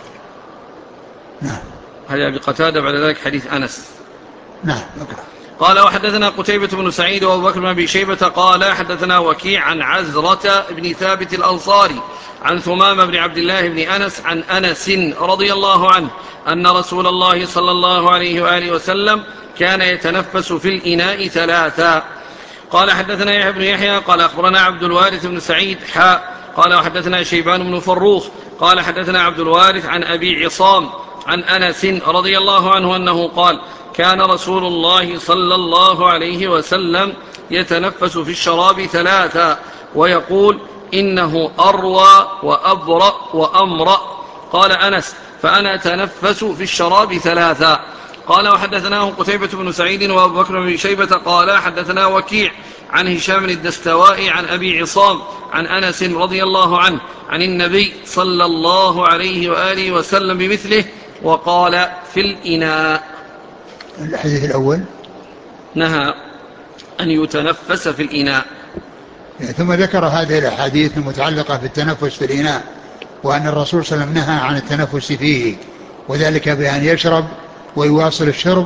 هذا أبي قتادة بعد ذلك حديث أنس. نعم. قال وحدثنا قتيبة بن سعيد وأبو بكر بن أبي شيبة قال حدثنا وكيع عن عزرة بن ثابت الأنصاري عن ثمامة بن عبد الله بن أنس عن أنس رضي الله عنه أن رسول الله صلى الله عليه وآله وسلم كان يتنفس في الإناء ثلاثا. قال حدثنا يحيى بن يحيى قال أخبرنا عبد الوارث بن سعيد قال وحدثنا شيبان بن فروخ قال حدثنا عبد الوارث عن أبي عصام عن أنس رضي الله عنه أنه قال كان رسول الله صلى الله عليه وسلم يتنفس في الشراب ثلاثا ويقول إنه أروى وأبرأ وأمرأ. قال أنس فأنا أتنفس في الشراب ثلاثا. قال وحدثناه قتيبة بن سعيد وأبو بكر بن شيبة قال حدثنا وكيع عن هشام الدستوائي عن أبي عصام عن أنس رضي الله عنه عن النبي صلى الله عليه وآله وسلم بمثله وقال في الإناء. الحديث الأول نهى أن يتنفس في الإناء. ثم ذكر هذه الأحاديث المتعلقة بالتنفس في الإناء وأن الرسول صلى الله عليه وسلم نهى عن التنفس فيه وذلك بأن يشرب ويواصل الشرب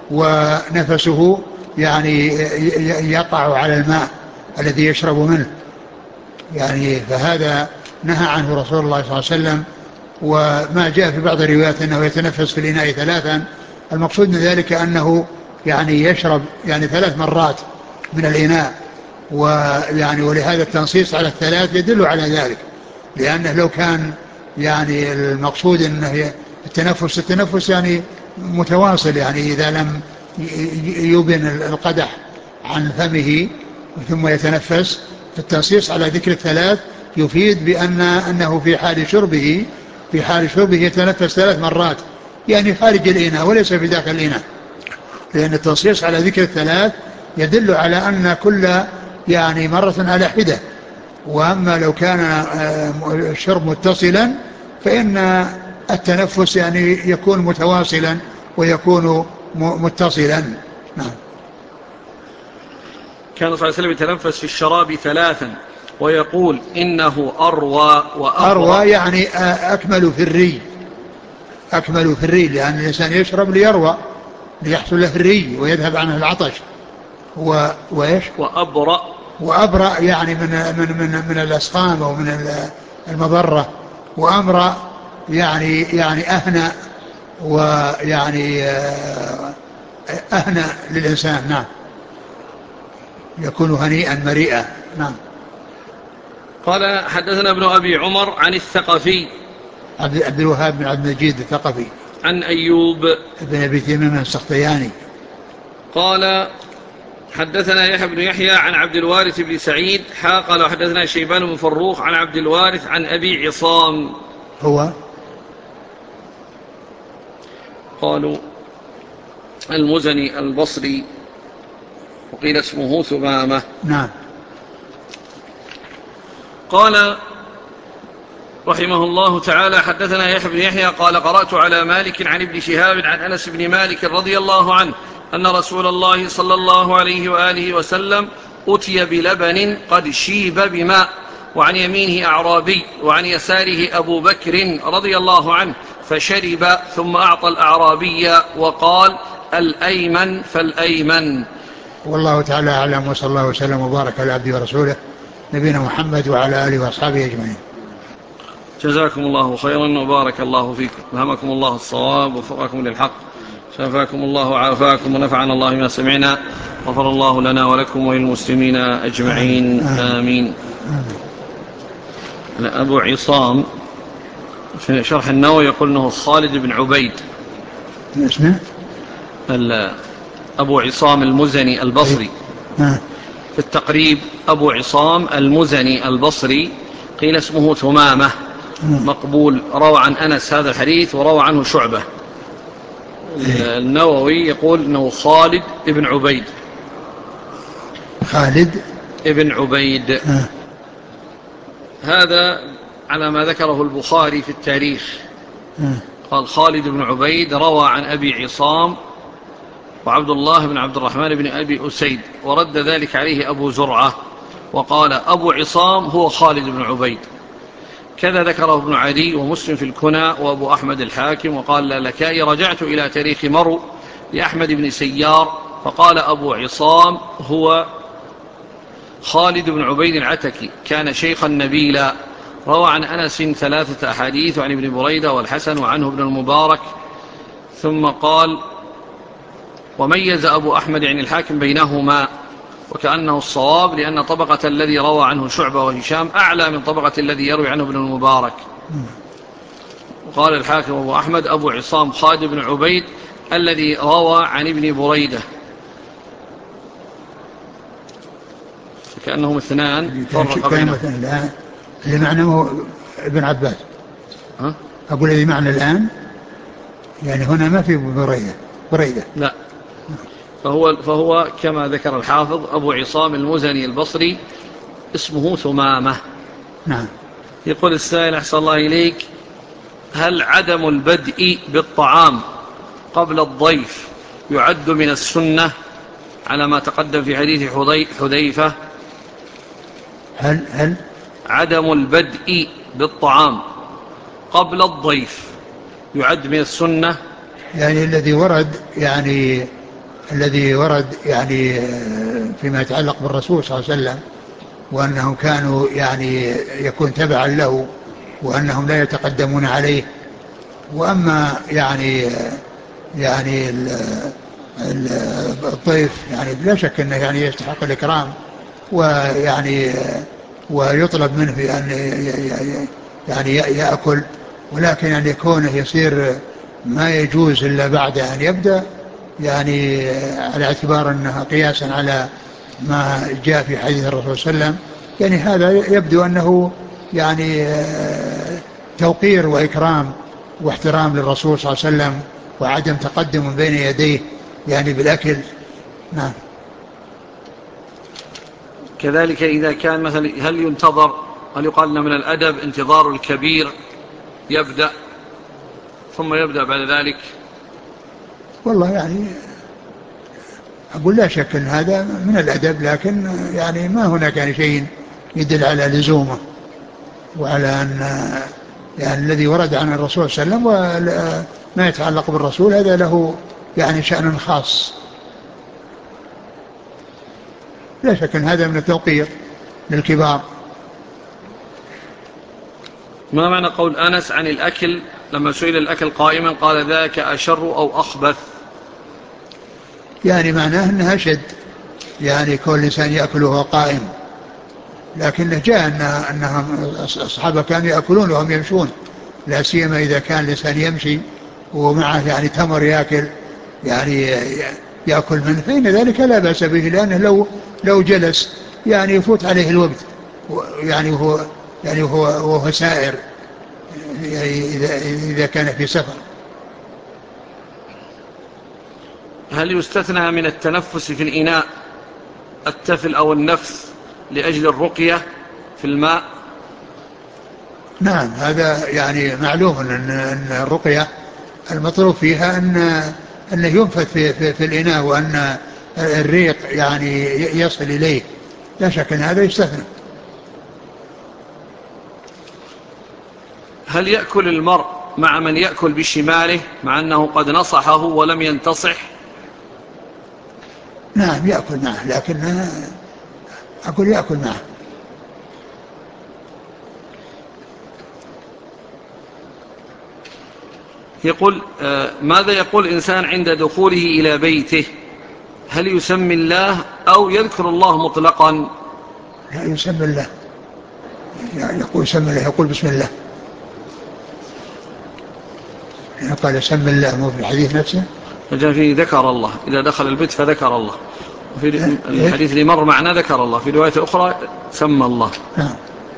ونفسه يعني يقع على الماء الذي يشرب منه يعني فهذا نهى عنه رسول الله صلى الله عليه وسلم. وما جاء في بعض الروايات أنه يتنفس في الإناء ثلاثا المقصود من ذلك أنه يعني يشرب يعني 3 مرات من الإناء ويعني ولهذا التنصيص على الثلاث يدل على ذلك لأنه لو كان يعني المقصود أنه التنفس يعني متواصل يعني إذا لم يبن القدح عن فمه ثم يتنفس التنصيص على ذكر الثلاث يفيد أنه في حال شربه يتنفس 3 مرات يعني خارج الإناء وليس في داخل الإناء لأن التنصيص على ذكر الثلاث يدل على أن كل يعني مرة على حدة. وأما لو كان الشرب متصلا فإن التنفس يعني يكون متواصلا ويكون متصلا. نعم. كان صلى الله عليه وسلم يتنفس في الشراب 3 ويقول إنه أروى أروى يعني أكمل في الري لأن الإنسان يشرب ليروى ليحصل له الري ويذهب عنه العطش وإيش وأبرأ يعني من الأسقام أو من المضرة وأمرأ يعني أهنأ ويعني أهنأ للإنسان. نعم يكون هنيئا مريئا. نعم. قال حدثنا ابن أبي عمر عن الثقفي عبد الوهاب بن عبد المجيد الثقفي عن أيوب بن أبي تميم السختياني قال حدثنا يحيى بن يحيى عن عبد الوارث بن سعيد قال وحدثنا شيبان بن فروخ عن عبد الوارث عن أبي عصام هو قالوا المزني البصري وقيل اسمه ثمامة. نعم. قال رحمه الله تعالى حدثنا يحيى بن يحيى قال قرأت على مالك عن ابن شهاب عن أنس بن مالك رضي الله عنه أن رسول الله صلى الله عليه وآله وسلم أتي بلبن قد شيب بماء وعن يمينه أعرابي وعن يساره أبو بكر رضي الله عنه فشرب ثم أعطى الأعرابي وقال الأيمن فالأيمن. والله تعالى أعلم وصلى الله وسلم وبارك على عبده ورسوله نبينا محمد وعلى آله وأصحابه أجمعين. جزاكم الله خيرا وبارك الله فيكم ألهمكم الله الصواب ووفقكم للحق شفاكم الله وعافاكم ونفعنا الله ما سمعنا غفر الله لنا ولكم وللمسلمين أجمعين آمين. أبو عصام في شرح النووي يقول أنه خالد بن عبيد اسمه أبو عصام المزني البصري في التقريب أبو عصام المزني البصري قيل اسمه ثمامة مقبول روى عن أنس هذا الحديث وروى عنه شعبة. النووي يقول أنه خالد ابن عبيد هذا على ما ذكره البخاري في التاريخ قال خالد بن عبيد روى عن أبي عصام وعبد الله بن عبد الرحمن بن أبي أسيد ورد ذلك عليه أبو زرعة وقال أبو عصام هو خالد بن عبيد. كذا ذكره ابن عدي ومسلم في الكنى وأبو أحمد الحاكم. وقال لالكائي رجعت إلى تاريخ مرو لأحمد بن سيار فقال أبو عصام هو خالد بن عبيد العتكي كان شيخا نبيلا روى عن أنس 3 أحاديث، وعن ابن بريدة والحسن وعنه ابن المبارك، ثم قال: وميز أبو أحمد عن الحاكم بينهما، وكأنه الصواب، لأن طبقة الذي روى عنه شعبة وهشام أعلى من طبقة الذي يروي عنه ابن المبارك. وقال الحاكم أبو أحمد: أبو عصام خالد بن عبيد الذي روى عن ابن بريدة. كأنهم اثنان فرق بينهم. اللي معنى ابن عباس. أقول الذي معنى الآن يعني هنا ما في بريدة. لا، فهو كما ذكر الحافظ أبو عصام المزني البصري، اسمه ثمامة. نعم. يقول السائل: أحسن الله إليك، هل عدم البدء بالطعام قبل الضيف يعد من السنة على ما تقدم في حديث حذيفة؟ هل عدم البدء بالطعام قبل الضيف يعد من السنة؟ يعني الذي ورد يعني فيما يتعلق بالرسول صلى الله عليه وسلم، وأنهم كانوا يعني يكون تبعا له، وأنهم لا يتقدمون عليه. وأما يعني الضيف يعني لا شك أنه يعني يستحق الإكرام، ويعني ويطلب منه أن يعني يأكل، ولكن أن يكونه يصير ما يجوز إلا بعد أن يبدأ، يعني على اعتبار أنها قياسا على ما جاء في حديث الرسول صلى الله عليه وسلم، يعني هذا يبدو أنه يعني توقير وإكرام واحترام للرسول صلى الله عليه وسلم، وعدم تقدم بين يديه يعني بالأكل. نعم. كذلك إذا كان مثلا هل يقال لنا من الأدب انتظار الكبير يبدأ ثم يبدأ بعد ذلك؟ والله يعني أقول لا شك أن هذا من الأدب، لكن يعني ما هناك يعني شيء يدل على لزومه، وعلى أن يعني الذي ورد عن الرسول صلى الله عليه وسلم وما يتعلق بالرسول هذا له يعني شأن خاص. لا شك أن هذا من التوقير للكبار. ما معنى قول أنس عن الأكل لما سئل الأكل قائما قال: ذاك أشر أو أخبث؟ يعني معناه أنها أشد، يعني كل إنسان يأكل وهو قائم، لكنه جاء أنهم الصحابة كانوا يأكلون وهم يمشون، لا سيما إذا كان الإنسان يمشي ومعه يعني تمر يأكل، يعني يأكل منه، فإن ذلك لا بأس به، لأنه لو جلس يعني يفوت عليه الوقت، يعني وهو سائر، يعني إذا كان في سفر. هل يستثنى من التنفس في الإناء التفل أو النفس لأجل الرقية في الماء؟ نعم، هذا يعني معلوم أن الرقية المطلوب فيها أنه ينفث في الإناء، وأن الريق يعني يصل إليه، لا شك أن هذا يستثنى. هل يأكل المرء مع من يأكل بشماله مع أنه قد نصحه ولم ينتصح؟ نعم يأكل معه، لكن أقول يأكل معه. يقول: ماذا يقول الإنسان عند دخوله إلى بيته؟ هل يسمي الله أو يذكر الله مطلقا؟ لا، يسمي الله، يعني يقول سمي الله، يقول بسم الله، يعني قال سمي الله، مو في الحديث نفسه فجاء فيه ذكر الله، إذا دخل البيت فذكر الله، وفي الحديث اللي مر معنا ذكر الله، في رواية أخرى سمى الله. نعم.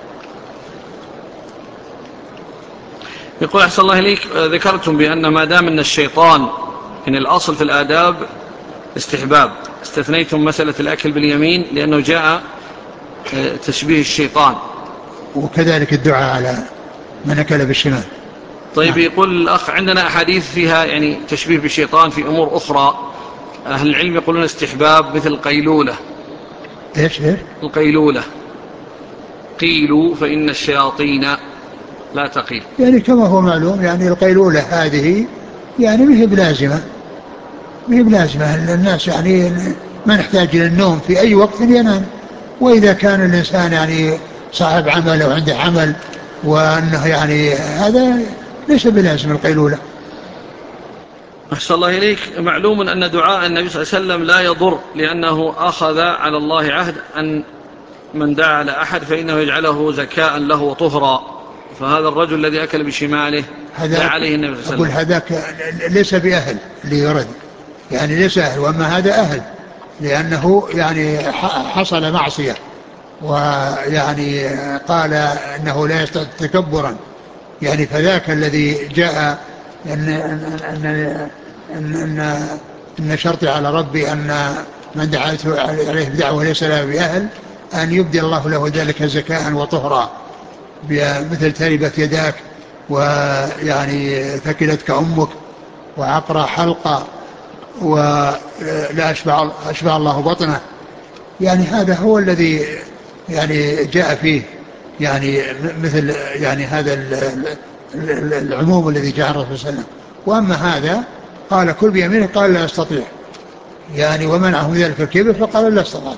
يقول: أحسن الله إليك، ذكرتم بأن ما دام أن الشيطان إن الأصل في الآداب استحباب، استثنيتم مسألة الأكل باليمين لأنه جاء تشبيه الشيطان، وكذلك الدعاء على من أكل بالشمال. طيب. نعم. يقول الأخ: عندنا أحاديث فيها يعني تشبيه بالشيطان في أمور أخرى، أهل العلم يقولون استحباب، مثل القيلولة. إيش القيلولة قيلوا فإن الشياطين لا تقيل. يعني كما هو معلوم، يعني القيلولة هذه يعني مهي بلازمة الناس، يعني ما نحتاج إلى النوم في أي وقت ينام، وإذا كان الإنسان يعني صاحب عمل أو عنده عمل وأنه يعني هذا ليس بلازم القيلولة. أحسن الله إليك. معلوم أن دعاء النبي صلى الله عليه وسلم لا يضر، لأنه أخذ على الله عهد أن من دعا على أحد فإنه يجعله زكاء له وطهرا، فهذا الرجل الذي أكل بشماله دعا هذاك عليه النبي صلى الله أقول عليه وسلم. هذاك ليس بأهل ليرد، يعني ليس أهل، وأما هذا أهل لأنه يعني حصل معصية، ويعني قال إنه لا يستطيع تكبرا، يعني فذاك الذي جاء أن أن أن أن, إن شرطي على ربي أن من دعيت عليه بدعوة ليس له بأهل أن يبدي الله له ذلك زكاء وطهرا، مثل تربت يداك ويعني ثكلتك أمك وعقر حلقة ولا أشبع الله بطنه، يعني هذا هو الذي يعني جاء فيه يعني مثل يعني هذا العموم الذي جاء الرسول صلى الله عليه وسلم. وأما هذا قال كل بيمينه قال لا أستطيع، يعني ومنعه ذلك الكبر فقال لا استطعت.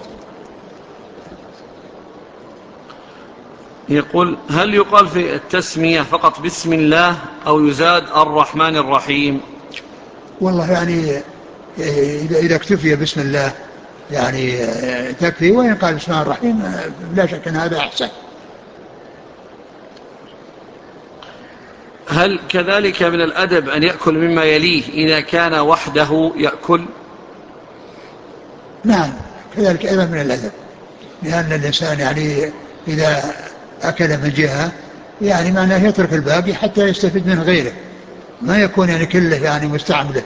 يقول هل يقال في التسمية فقط بسم الله أو يزاد الرحمن الرحيم؟ والله يعني إذا اكتفي بسم الله يعني تكفي، وإن قال بسم الله الرحيم لا شك أن هذا أحسن. هل كذلك من الأدب أن يأكل مما يليه إذا كان وحده يأكل؟ نعم كذلك أيضا من الأدب، لأن الإنسان يعني إذا أكل من جهة يعني معناه يترك الباقي حتى يستفيد من غيره، ما يكون يعني كله يعني مستعمله.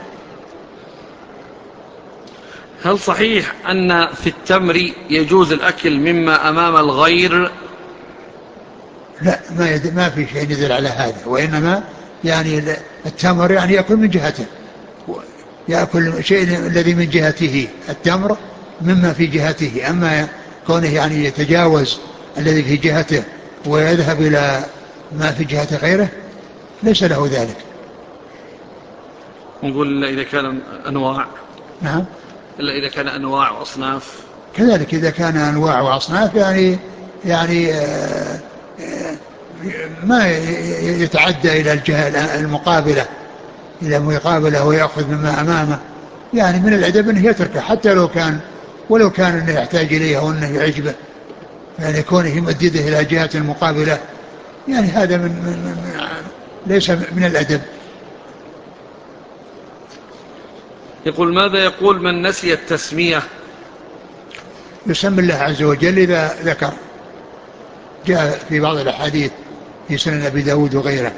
هل صحيح أن في التمر يجوز الأكل مما أمام الغير؟ لا ما في شيء يدل على هذا، وإنما يعني التمر يعني يأكل من جهته، يأكل شيء الذي من جهته، التمر مما في جهته، أما كونه يعني يتجاوز الذي في جهته ويذهب إلى ما في جهة غيره ليس له ذلك. نقول إذا كان أنواع. نعم إلا إذا كان أنواع وأصناف. كذلك إذا كان أنواع وأصناف يعني ما يتعدى إلى الجهة المقابلة، إلى مقابلة ويأخذ مما أمامه، يعني من الأدب أنه يتركه حتى ولو كان أنه يحتاج إليه أو أنه يعجبه، يعني كونه يمدده إلى جهة المقابلة يعني هذا ليس من الأدب. يقول ماذا يقول من نسي التسمية؟ يسمى الله عز وجل إذا ذكر، جاء في بعض الأحاديث في سنن أبي داود وغيره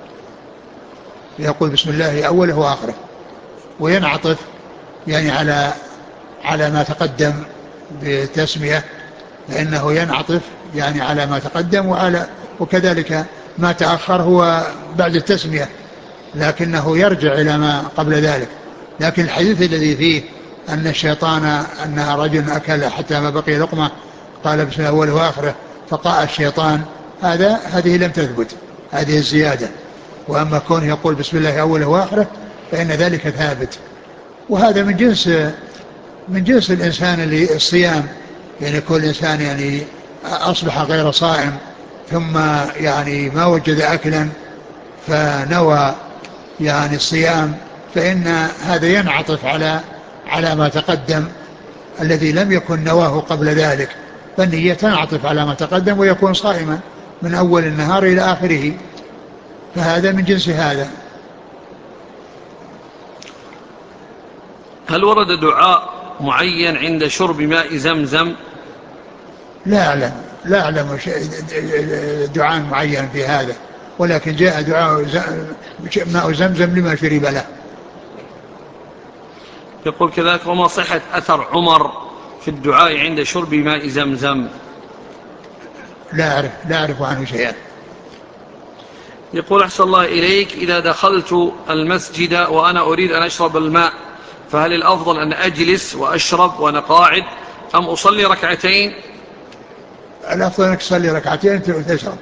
يقول بسم الله أوله وآخره، وينعطف يعني على ما تقدم بتسمية، فإنه ينعطف يعني على ما تقدم وكذلك ما تأخر هو بعد التسمية، لكنه يرجع إلى ما قبل ذلك. لكن الحديث الذي فيه أن الشيطان أن رجل أكل حتى ما بقي لقمة قال بسم الله أوله وآخره فقاء الشيطان، هذه لم تثبت، هذه الزيادة. وأما كونه يقول بسم الله أوله وآخره فإن ذلك ثابت. وهذا من جنس الإنسان اللي الصيام، يعني كل إنسان يعني أصبح غير صائم ثم يعني ما وجد أكلا فنوى يعني الصيام، فإن هذا ينعطف على ما تقدم الذي لم يكن نواه قبل ذلك، فالنية تنعطف على ما تقدم ويكون صائما من أول النهار إلى آخره، فهذا من جنس هذا. هل ورد دعاء معين عند شرب ماء زمزم؟ لا أعلم دعاء معين في هذا، ولكن جاء دعاء ماء زمزم لما شرب له. يقول كذلك وما صحة أثر عمر في الدعاء عند شرب ماء زمزم؟ لا أعرف عنه شيئا. يقول أحسن الله إليك إذا دخلت المسجد وأنا أريد أن أشرب الماء فهل الأفضل أن أجلس وأشرب وأنا قاعد أم أصلي ركعتين؟ الأفضل أنك تصلي ركعتين وتشرب،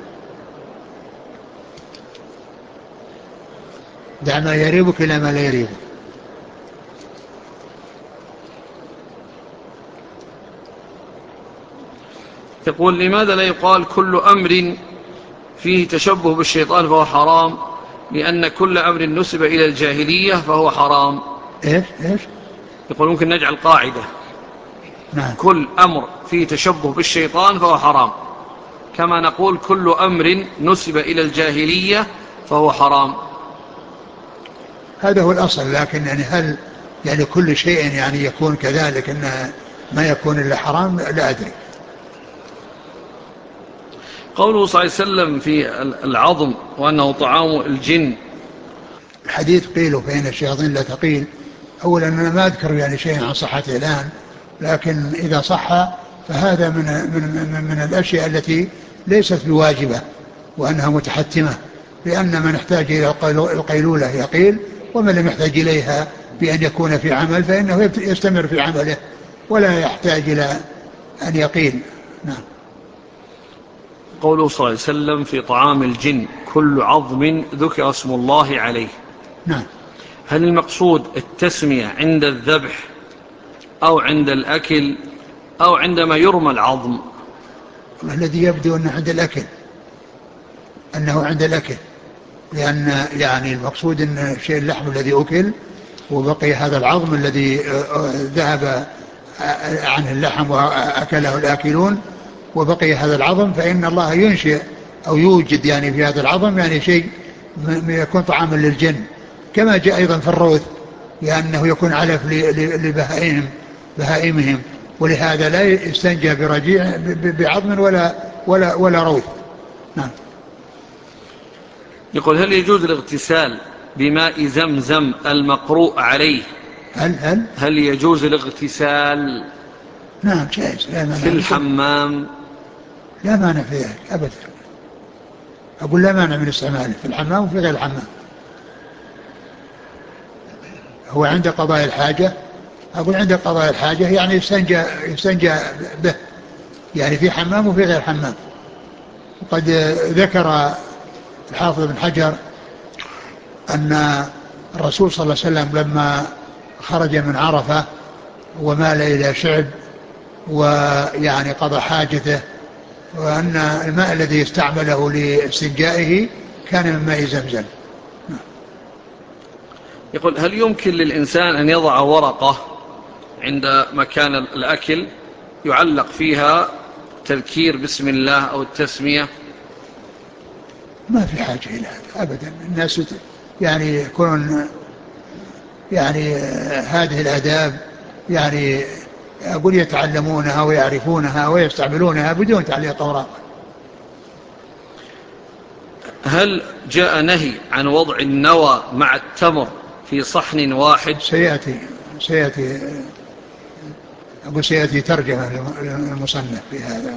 دع ما يريبك إلى ما لا يريبك. يقول لماذا لا يقال كل أمر فيه تشبه بالشيطان فهو حرام، لأن كل أمر نسب إلى الجاهلية فهو حرام. إيش يقول ممكن نجعل قاعدة: نعم. كل أمر فيه تشبه بالشيطان فهو حرام، كما نقول كل أمر نسب إلى الجاهلية فهو حرام. هذا هو الأصل، لكن يعني هل يعني كل شيء يعني يكون كذلك أن ما يكون إلا حرام؟ لا أدري. قوله صلى الله عليه وسلم في العظم وأنه طعام الجن، الحديث قيل فإن الشياطين لا تقيل. أولا أنا ما أذكر يعني شيء عن صحته الآن، لكن إذا صح فهذا من الأشياء التي ليست بواجبة وأنها متحتمة، لأن من احتاج إلى القيلولة يقيل، ومن لم يحتاج إليها بأن يكون في عمل فإنه يستمر في عمله ولا يحتاج إلى أن يقيل. نعم. قوله صلى الله عليه وسلم في طعام الجن كل عظم ذكر اسم الله عليه، نعم. هل المقصود التسمية عند الذبح أو عند الأكل أو عندما يرمى العظم؟ الذي يبدو أنه عند الأكل، أنه عند الأكل، لأن يعني المقصود أن الشيء اللحم الذي أكل وبقي هذا العظم الذي ذهب عنه اللحم وأكله الآكلون، وبقي هذا العظم، فإن الله ينشئ أو يوجد يعني في هذا العظم يعني شيء يكون طعاما للجن، كما جاء أيضا في الروث لأنه يكون علف بهائمهم، ولهذا لا يستنجى برجيع بعظم ولا روث. نعم. يقول هل يجوز الاغتسال بماء زمزم المقروء عليه؟ هل يجوز الاغتسال نعم جائز، لا مانع في الحمام؟ لا مانع في ذلك أبدا. أقول لا مانع من استعماله في الحمام وفي غير الحمام. هو عند قضاء الحاجة، أقول عند قضاء الحاجة يعني يستنجى به، يعني في حمام وفي غير حمام. وقد ذكر الحافظ بن حجر أن الرسول صلى الله عليه وسلم لما خرج من عرفة ومال إلى شعب ويعني قضى حاجته، وأن الماء الذي استعمله لاستنجائه كان من ماء زمزم. يقول هل يمكن للإنسان أن يضع ورقة عند مكان الأكل يعلق فيها تذكير بسم الله أو التسمية؟ ما في حاجة إلى هذا أبدا. الناس يعني يكون يعني هذه الآداب يعني أقول يتعلمونها ويعرفونها ويستعملونها بدون تعليق أوراق. هل جاء نهي عن وضع النوى مع التمر في صحن واحد؟ سيأتي ترجمة للمصنف في هذا.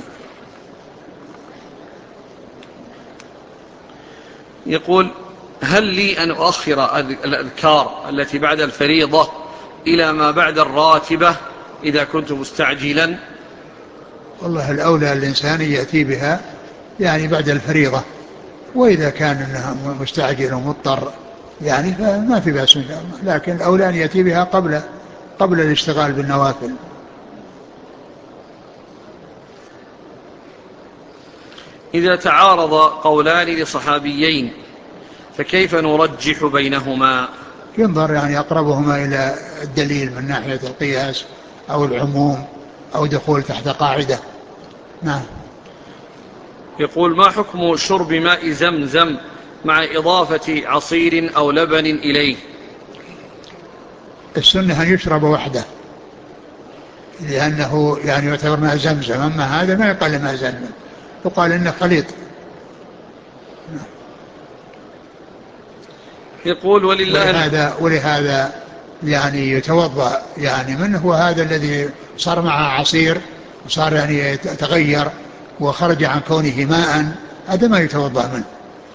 يقول هل لي أن أؤخر الأذكار التي بعد الفريضة إلى ما بعد الراتبة إذا كنت مستعجلا؟ والله الأولى الإنسان يأتي بها يعني بعد الفريضة، وإذا كان أنه مستعجل ومضطر يعني فما في بأس إن شاء الله، لكن الأولى أن يأتي بها قبل الاشتغال بالنوافل. إذا تعارض قولان لصحابيين فكيف نرجح بينهما؟ ينظر يعني أقربهما إلى الدليل من ناحية القياس أو العموم أو دخول تحت قاعدة. نعم. يقول ما حكم شرب ماء زمزم مع إضافة عصير أو لبن إليه؟ السنة أن يشرب وحده لأنه يعني يعتبر ماء زمزم، أما هذا ما يقال ماء زمزم، يقال إنه خليط. يقول ولهذا يعني يتوضأ يعني منه، هو هذا الذي صار معه عصير وصار يعني يتغير وخرج عن كونه ماء، هذا ما يتوضأ منه.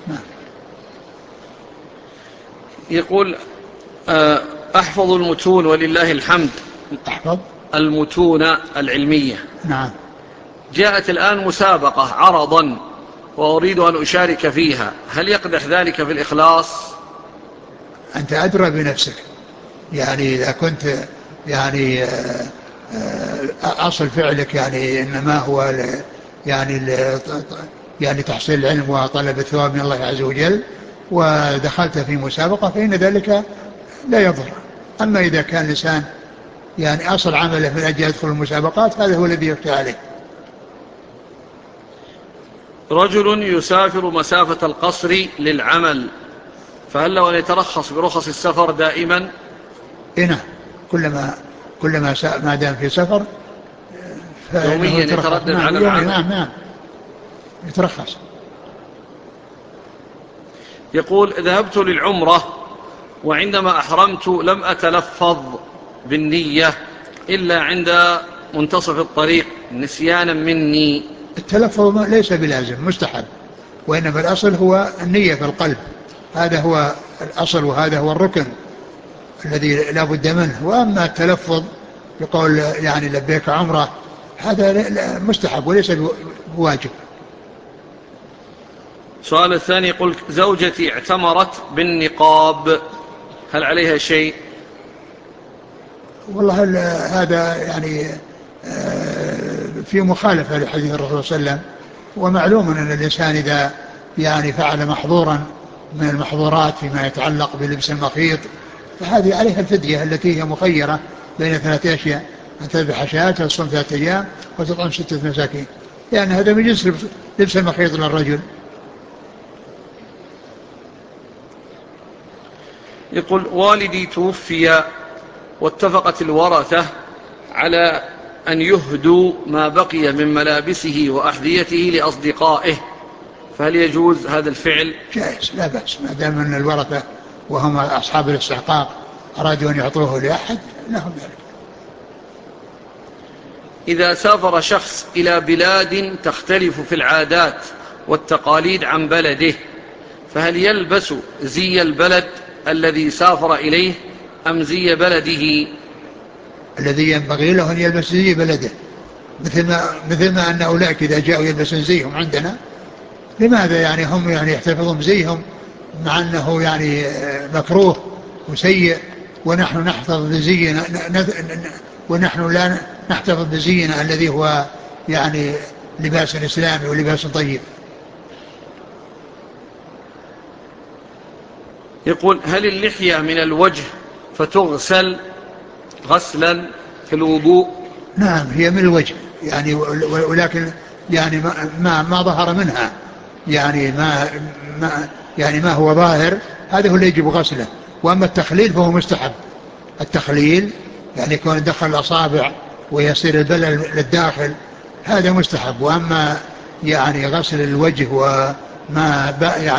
يقول أحفظ المتون ولله الحمد، أحفظ المتون العلمية. نعم. جاءت الآن مسابقة عرضا وأريد أن أشارك فيها، هل يقدح ذلك في الإخلاص؟ أنت أدرى بنفسك، يعني إذا كنت يعني أصل فعلك يعني إنما هو يعني يعني تحصيل العلم وطلب الثواب من الله عز وجل ودخلت في مسابقة فإن ذلك لا يضر. أما إذا كان الإنسان يعني أصل عمله من أجل يدخل المسابقات هذا هو الذي يفتى عليه. رجل يسافر مسافة القصر للعمل، فهل له أن يترخص برخص السفر دائما؟ هنا كلما ما دام في سفر فإنه يوميا يترخص. يتردد نعم على يوميا، العمل. نعم يترخص. يقول: ذهبت للعمرة وعندما أحرمت لم أتلفظ بالنية إلا عند منتصف الطريق نسيانا مني. التلفظ ليس بلازم، مستحب، وإنما الأصل هو النية في القلب، هذا هو الأصل وهذا هو الركن الذي لا بد منه. وأما التلفظ بقول يعني لبيك عمره هذا مستحب وليس بواجب. السؤال الثاني يقول: زوجتي اعتمرت بالنقاب، هل عليها شيء؟ والله هذا يعني في مخالفة لحديث الرسول صلى الله عليه وسلم. ومعلوم أن الإنسان إذا يعني فعل محظورا من المحظورات فيما يتعلق بلبس المخيط فهذه عليها الفدية التي هي مخيرة بين 3 أشياء: أن تذبح شاة، تصوم 3 أيام، وتطعم 6 مساكين، يعني هذا من جنس لبس المخيط للرجل. يقول: والدي توفي واتفقت الورثة على أن يهدوا ما بقي من ملابسه وأحذيته لأصدقائه، فهل يجوز هذا الفعل؟ جائز، لا بأس، ما دام أن الورثة وهم أصحاب الاستحقاق أرادوا أن يعطوه لأحد لهم ذلك. إذا سافر شخص إلى بلاد تختلف في العادات والتقاليد عن بلده، فهل يلبس زي البلد الذي سافر إليه أم زي بلده؟ الذي ينبغي له أن يلبس زي بلده، مثل ما أن أولئك إذا جاءوا يلبسون زيهم عندنا، لماذا يعني هم يعني يحتفظون بزيهم مع أنه يعني مكروه وسيء، ونحن نحتفظ بزينا، ونحن لا نحتفظ بزينا الذي هو يعني لباس إسلامي ولباس طيب. يقول: هل اللحية من الوجه فتغسل غسلا في الوضوء؟ نعم هي من الوجه يعني، ولكن يعني ما ظهر منها، يعني ما هو ظاهر هذا هو اللي يجب غسله. وأما التخليل فهو مستحب. التخليل يعني يكون يدخل الأصابع ويصير البلل للداخل هذا مستحب. وأما يعني غسل الوجه وما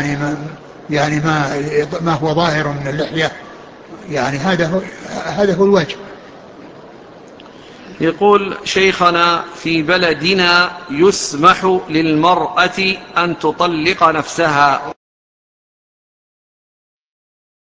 ما هو ظاهر من اللحية يعني هذا هو الواجب. يقول: شيخنا، في بلدنا يسمح للمرأة أن تطلق نفسها